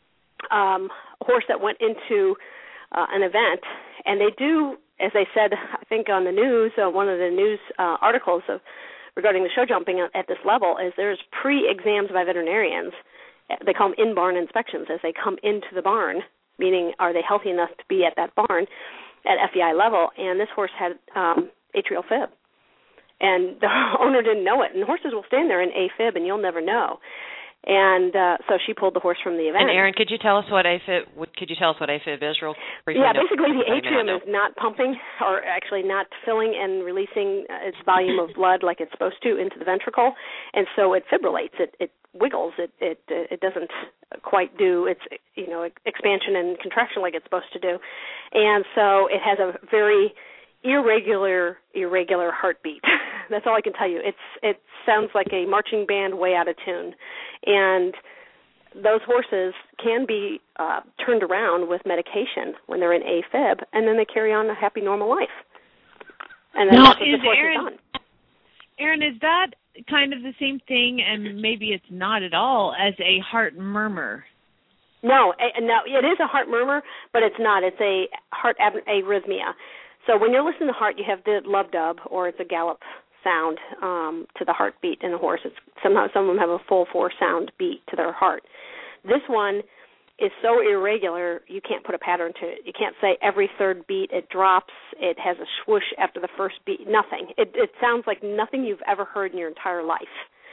um, a horse that went into uh, an event, and they do, as they said, I think on the news, uh, one of the news uh, articles of regarding the show jumping at this level is there's pre-exams by veterinarians. They call them in-barn inspections as they come into the barn, meaning are they healthy enough to be at that barn at F E I level, and this horse had um, atrial fib. And the owner didn't know it. And horses will stand there in AFib, and you'll never know. And uh, so she pulled the horse from the event. And Erin, could you tell us what AFib? Could you tell us what AFib is, real briefly? Yeah, basically the atrium is not pumping, or actually not filling and releasing its volume of blood like it's supposed to into the ventricle, and so it fibrillates. It it wiggles. It it it doesn't quite do its you know expansion and contraction like it's supposed to do, and so it has a very irregular, irregular heartbeat. That's all I can tell you. It's it sounds like a marching band way out of tune, and those horses can be uh, turned around with medication when they're in AFib, and then they carry on a happy, normal life. And then now, that's what is the horse Erin, is done. Erin, is that kind of the same thing, and maybe it's not at all, as a heart murmur? No, a, no, it is a heart murmur, but it's not. It's a heart ab- arrhythmia. So when you're listening to the heart, you have the lub-dub, or it's a gallop sound um, to the heartbeat in the horse. It's somehow some of them have a full four sound beat to their heart. This one is so irregular you can't put a pattern to it. You can't say every third beat it drops, it has a swoosh after the first beat, nothing. It, it sounds like nothing you've ever heard in your entire life.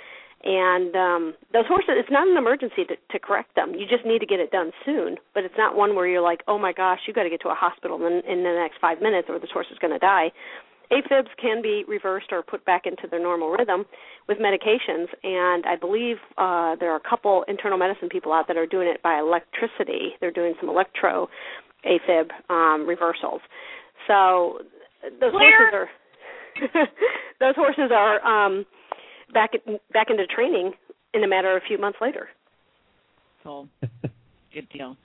And um, those horses, it's not an emergency to, to correct them. You just need to get it done soon. But it's not one where you're like, oh, my gosh, you've got to get to a hospital in, in the next five minutes or this horse is going to die. AFibs can be reversed or put back into their normal rhythm with medications. And I believe uh, there are a couple internal medicine people out that are doing it by electricity. They're doing some electro AFib um, reversals. So those Claire? horses are those horses are um, back back into training in a matter of a few months later. Cool. Good deal.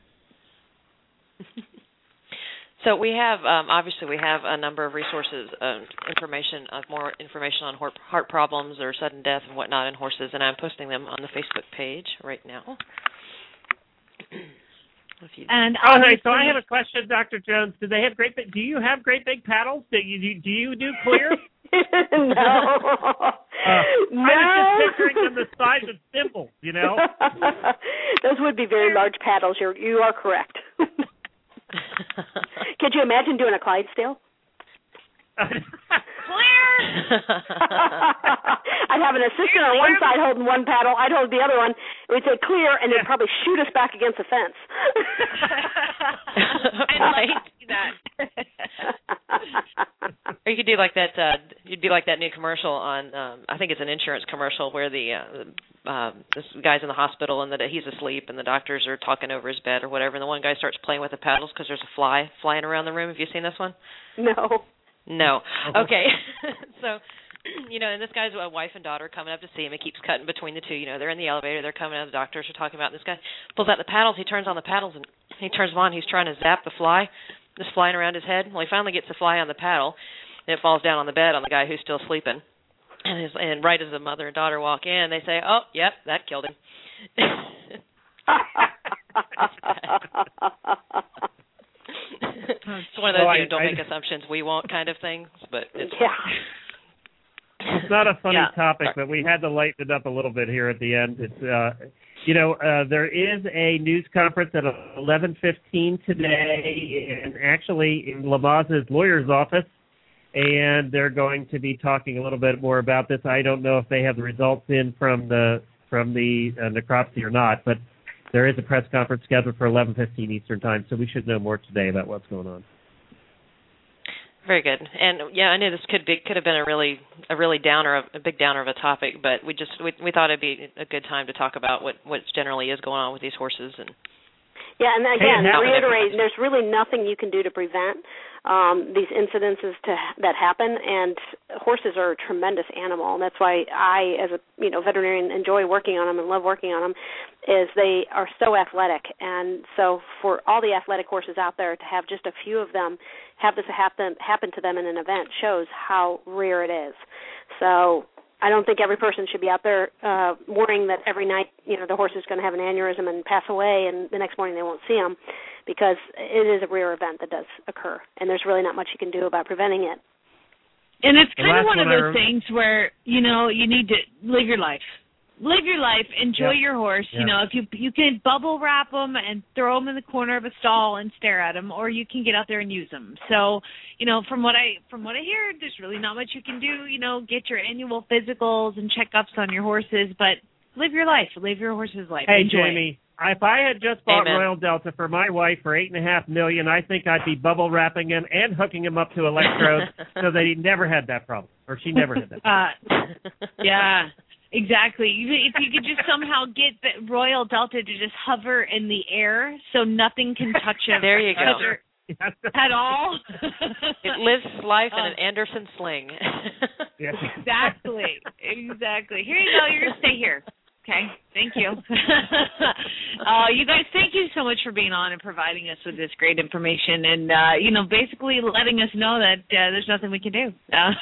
So we have, um, obviously, we have a number of resources, uh, information, uh, more information on heart, heart problems or sudden death and whatnot in horses, and I'm posting them on the Facebook page right now. If you And oh, hey, so I have a question, Doctor Jones. Do they have great? Big, do you have great big paddles? Do you do, do you do clear? no. Uh, no. I was just picturing them the size of thimbles, you know. Those would be very large paddles. You're you are correct. Could you imagine doing a Clydesdale? Claire! I'd have an assistant on one side holding one paddle, I'd hold the other one, and we'd say clear, and they'd probably shoot us back against the fence. I'd like to do that. Or you could do like that, uh, you'd be like that new commercial on, um, I think it's an insurance commercial where the, uh, uh, this guy's in the hospital and that he's asleep and the doctors are talking over his bed or whatever, and the one guy starts playing with the paddles because there's a fly flying around the room. Have you seen this one? No. No. Okay. So, you know, and this guy's a wife and daughter coming up to see him. He keeps cutting between the two. You know, they're in the elevator. They're coming out. The doctors are talking about this guy. Pulls out the paddles. He turns on the paddles, and he turns them on. He's trying to zap the fly that's flying around his head. Well, he finally gets the fly on the paddle, and it falls down on the bed on the guy who's still sleeping. And, his, and right as the mother and daughter walk in, they say, oh, yep, that killed him. It's one of those, well, you know, don't I, make I, assumptions, we won't kind of things, but it's yeah. It's not a funny yeah. topic, but we had to lighten it up a little bit here at the end. It's, uh, you know, uh, there is a news conference at eleven fifteen today, and actually in Lamaze's lawyer's office, and they're going to be talking a little bit more about this. I don't know if they have the results in from the from the uh, necropsy or not, but there is a press conference scheduled for eleven fifteen Eastern Time, so we should know more today about what's going on. Very good. And yeah, I knew this could be could have been a really a really downer, a big downer of a topic, but we just we, we thought it'd be a good time to talk about what what generally is going on with these horses. And yeah, and again, hey, reiterate, there's really nothing you can do to prevent um, these incidences to that happen, and horses are a tremendous animal, and that's why I, as a you know veterinarian, enjoy working on them and love working on them, is they are so athletic, and so for all the athletic horses out there to have just a few of them have this happen happen to them in an event shows how rare it is. So I don't think every person should be out there uh, worrying that every night, you know, the horse is going to have an aneurysm and pass away, and the next morning they won't see him, because it is a rare event that does occur, and there's really not much you can do about preventing it. And it's kind of one of those I... things where, you know, you need to live your life. Live your life, enjoy yep. your horse. Yep. You know, if you you can bubble wrap them and throw them in the corner of a stall and stare at them, or you can get out there and use them. So, you know, from what I from what I hear, there's really not much you can do. You know, get your annual physicals and checkups on your horses, but live your life. Live your horse's life. Hey, enjoy Jamie, it. If I had just bought Amen. Royal Delta for my wife for eight and a half million, I think I'd be bubble wrapping him and hooking him up to electrodes so that he never had that problem, or she never had that problem. Uh, yeah. Exactly. If you could just somehow get the Royal Delta to just hover in the air so nothing can touch him. There you go. At all. It lives life in an Anderson sling. Yes. Exactly. Exactly. Here you go. You're going to stay here. Okay. Thank you. uh, you guys, thank you so much for being on and providing us with this great information and, uh, you know, basically letting us know that uh, there's nothing we can do. Uh,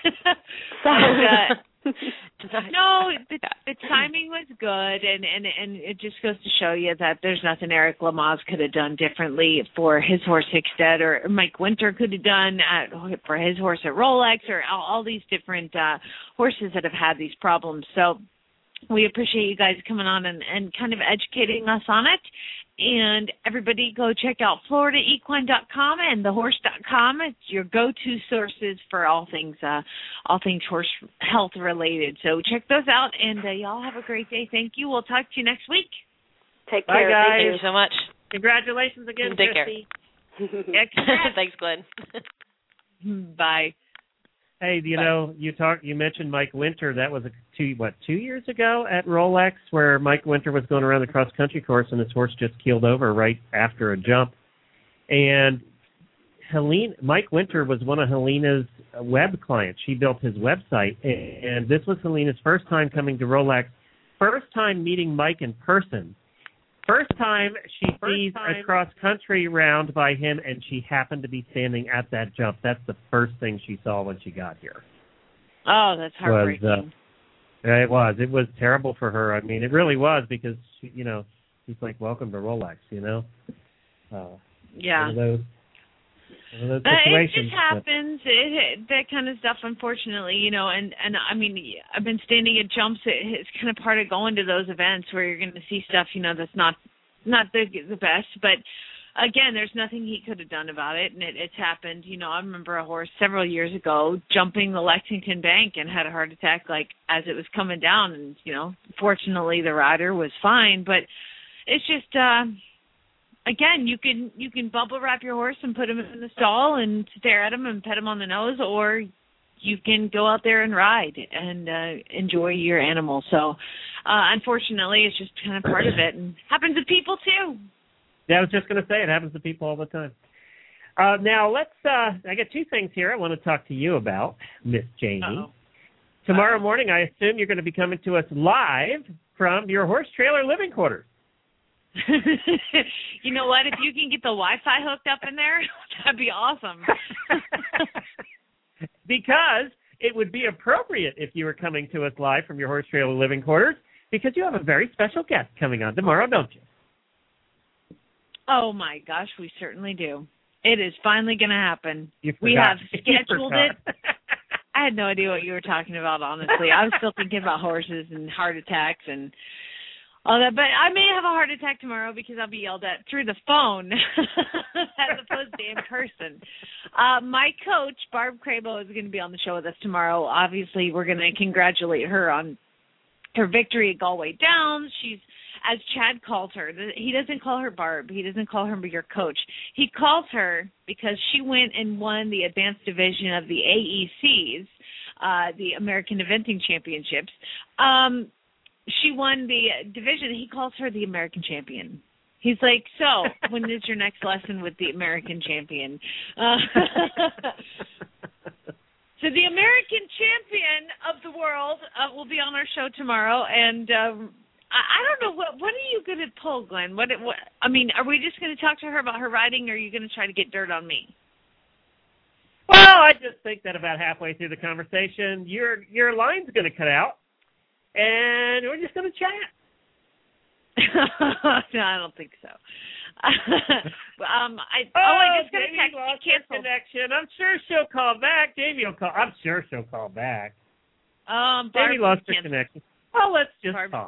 and, uh, no, the, the timing was good, and, and, and it just goes to show you that there's nothing Eric Lamaze could have done differently for his horse Hickstead, or Mike Winter could have done at, for his horse at Rolex, or all, all these different uh, horses that have had these problems. So we appreciate you guys coming on and, and kind of educating us on it. And everybody go check out Florida Equine dot com and the horse dot com. It's your go-to sources for all things uh, all things horse health related. So check those out, and uh, y'all have a great day. Thank you. We'll talk to you next week. Take Bye, care. guys. Thank you so much. Congratulations again, Take Christy. care. Thanks, Glenn. Bye. Hey, you Bye. know, you talk. You mentioned Mike Winter. That was a two, what, two years ago at Rolex, where Mike Winter was going around the cross country course and his horse just keeled over right after a jump. And Helene, Mike Winter was one of Helena's web clients. She built his website, and this was Helena's first time coming to Rolex, first time meeting Mike in person. First time she First sees time. a cross-country round by him, and she happened to be standing at that jump. That's the first thing she saw when she got here. Oh, that's heartbreaking. Was, uh, it was. It was terrible for her. I mean, it really was, because, she, you know, she's like, welcome to Rolex, you know? Uh, yeah. One of those, one of those Uh, it situations. just happens. It, it, that kind of stuff, unfortunately, you know. And, and I mean, I've been standing at jumps. It, it's kind of part of going to those events where you're going to see stuff, you know, that's not not the the best. But again, there's nothing he could have done about it, and it, it's happened. You know, I remember a horse several years ago jumping the Lexington bank and had a heart attack, like, as it was coming down, and, you know, fortunately the rider was fine, but it's just, uh, again, you can you can bubble wrap your horse and put him in the stall and stare at him and pet him on the nose, or you can go out there and ride and uh, enjoy your animal. So, uh, unfortunately, it's just kind of part of it, and happens to people too. Yeah, I was just going to say it happens to people all the time. Uh, now, let's, uh, I got two things here I want to talk to you about, Miss Jamie. Uh-oh. Tomorrow morning, I assume you're going to be coming to us live from your horse trailer living quarters. You know what? If you can get the Wi-Fi hooked up in there, that'd be awesome. Because it would be appropriate if you were coming to us live from your horse trailer living quarters, because you have a very special guest coming on tomorrow, don't you? Oh, my gosh, we certainly do. It is finally going to happen. You we forgot. have scheduled it. I had no idea what you were talking about, honestly. I was still thinking about horses and heart attacks and all that. But I may have a heart attack tomorrow because I'll be yelled at through the phone as opposed to in person. Uh, my coach, Barb Crabo, is going to be on the show with us tomorrow. Obviously, we're going to congratulate her on her victory at Galway Downs. She's, as Chad calls her, he doesn't call her Barb. He doesn't call her your coach. He calls her because she went and won the advanced division of the A E Cs, uh, the American Eventing Championships. Um, she won the division. He calls her the American champion. He's like, so when is your next lesson with the American champion? Uh, so the American champion of the world uh, will be on our show tomorrow, and um, I, I don't know, what what are you going to pull, Glenn? What, what I mean, are we just going to talk to her about her riding, or are you going to try to get dirt on me? Well, I just think that about halfway through the conversation, your your line's going to cut out, and we're just going to chat. No, I don't think so. um, I, oh, oh, I just got a Jamie text. lost She her canceled. connection. I'm sure she'll call back. Jamie will call. I'm sure she'll call back. Um, Jamie lost her canceled. connection. Well, let's just Barb. talk.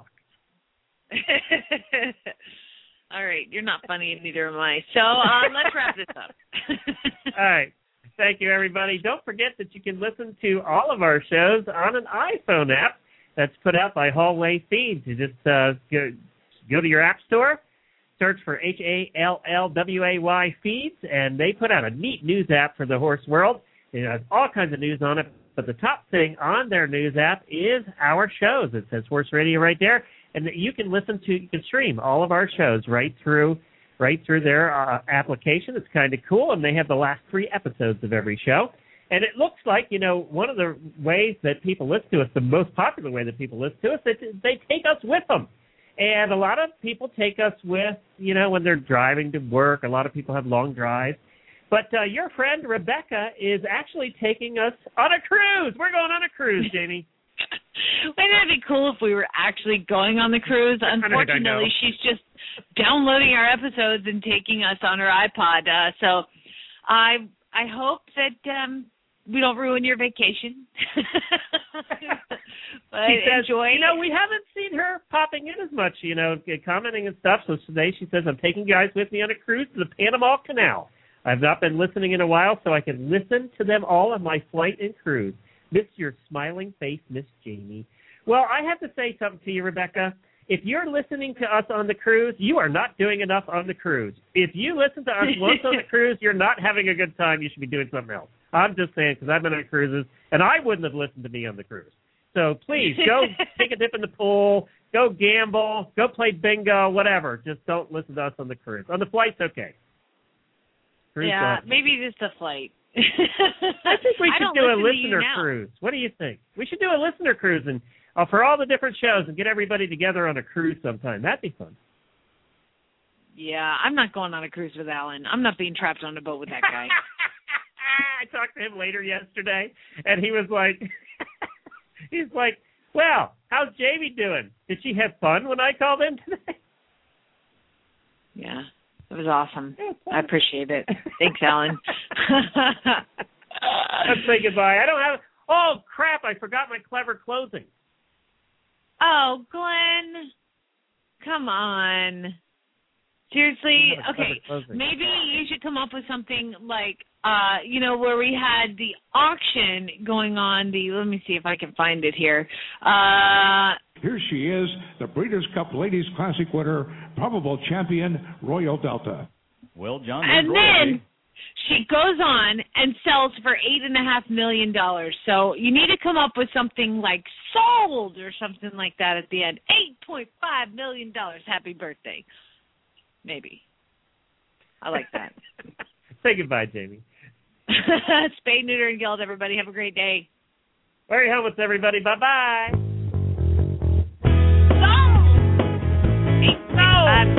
All right, you're not funny, and neither am I. So um, let's wrap this up. All right. Thank you, everybody. Don't forget that you can listen to all of our shows on an iPhone app that's put out by Hallway Feeds. You just uh, go, go to your app store, search for H A L L W A Y Feeds, and they put out a neat news app for the horse world. It has all kinds of news on it, but the top thing on their news app is our shows. It says Horse Radio right there, and you can listen to, you can stream all of our shows right through right through their uh, application. It's kind of cool, and they have the last three episodes of every show. And it looks like, you know, one of the ways that people listen to us, the most popular way that people listen to us, they, they take us with them. And a lot of people take us with, you know, when they're driving to work. A lot of people have long drives. But uh, your friend Rebecca is actually taking us on a cruise. We're going on a cruise, Jamie. Wouldn't it be cool if we were actually going on the cruise? Unfortunately, she's just downloading our episodes and taking us on her iPod. Uh, so I I hope that um, we don't ruin your vacation. But She says, enjoy. you know, we haven't seen her popping in as much, you know, commenting and stuff. So today she says, I'm taking you guys with me on a cruise to the Panama Canal. I've not been listening in a while, so I can listen to them all on my flight and cruise. Miss your smiling face, Miss Jamie. Well, I have to say something to you, Rebecca. If you're listening to us on the cruise, you are not doing enough on the cruise. If you listen to us once on the cruise, you're not having a good time. You should be doing something else. I'm just saying, because I've been on cruises, and I wouldn't have listened to me on the cruise. So please, go take a dip in the pool, go gamble, go play bingo, whatever. Just don't listen to us on the cruise. On the flight's okay. Cruise yeah, don't. maybe just a flight. I think we I should don't do a listen to you listener now. cruise. What do you think? We should do a listener cruise and uh, for all the different shows and get everybody together on a cruise sometime. That'd be fun. Yeah, I'm not going on a cruise with Alan. I'm not being trapped on a boat with that guy. I talked to him later yesterday, and he was like, he's like, well, how's Jamie doing? Did she have fun when I called in today? Yeah, it was awesome. I appreciate it. Thanks, Alan. Let's say goodbye. I don't have, oh, crap, I forgot my clever closing. Oh, Glenn, come on. Seriously, Yeah, okay, closing. maybe you should come up with something like, uh, you know, where we had the auction going on. The let me see if I can find it here. Uh, Here she is, the Breeders' Cup Ladies Classic winner, probable champion, Royal Delta. Well, John, and royalty. then she goes on and sells for eight and a half million dollars. So you need to come up with something like sold or something like that at the end. Eight point five million dollars. Happy birthday. Maybe. I like that. Say goodbye, Jamie. Spay, neuter, and guild, everybody. Have a great day. Larry Helmets, everybody. Bbye-bye. Sold! eight point five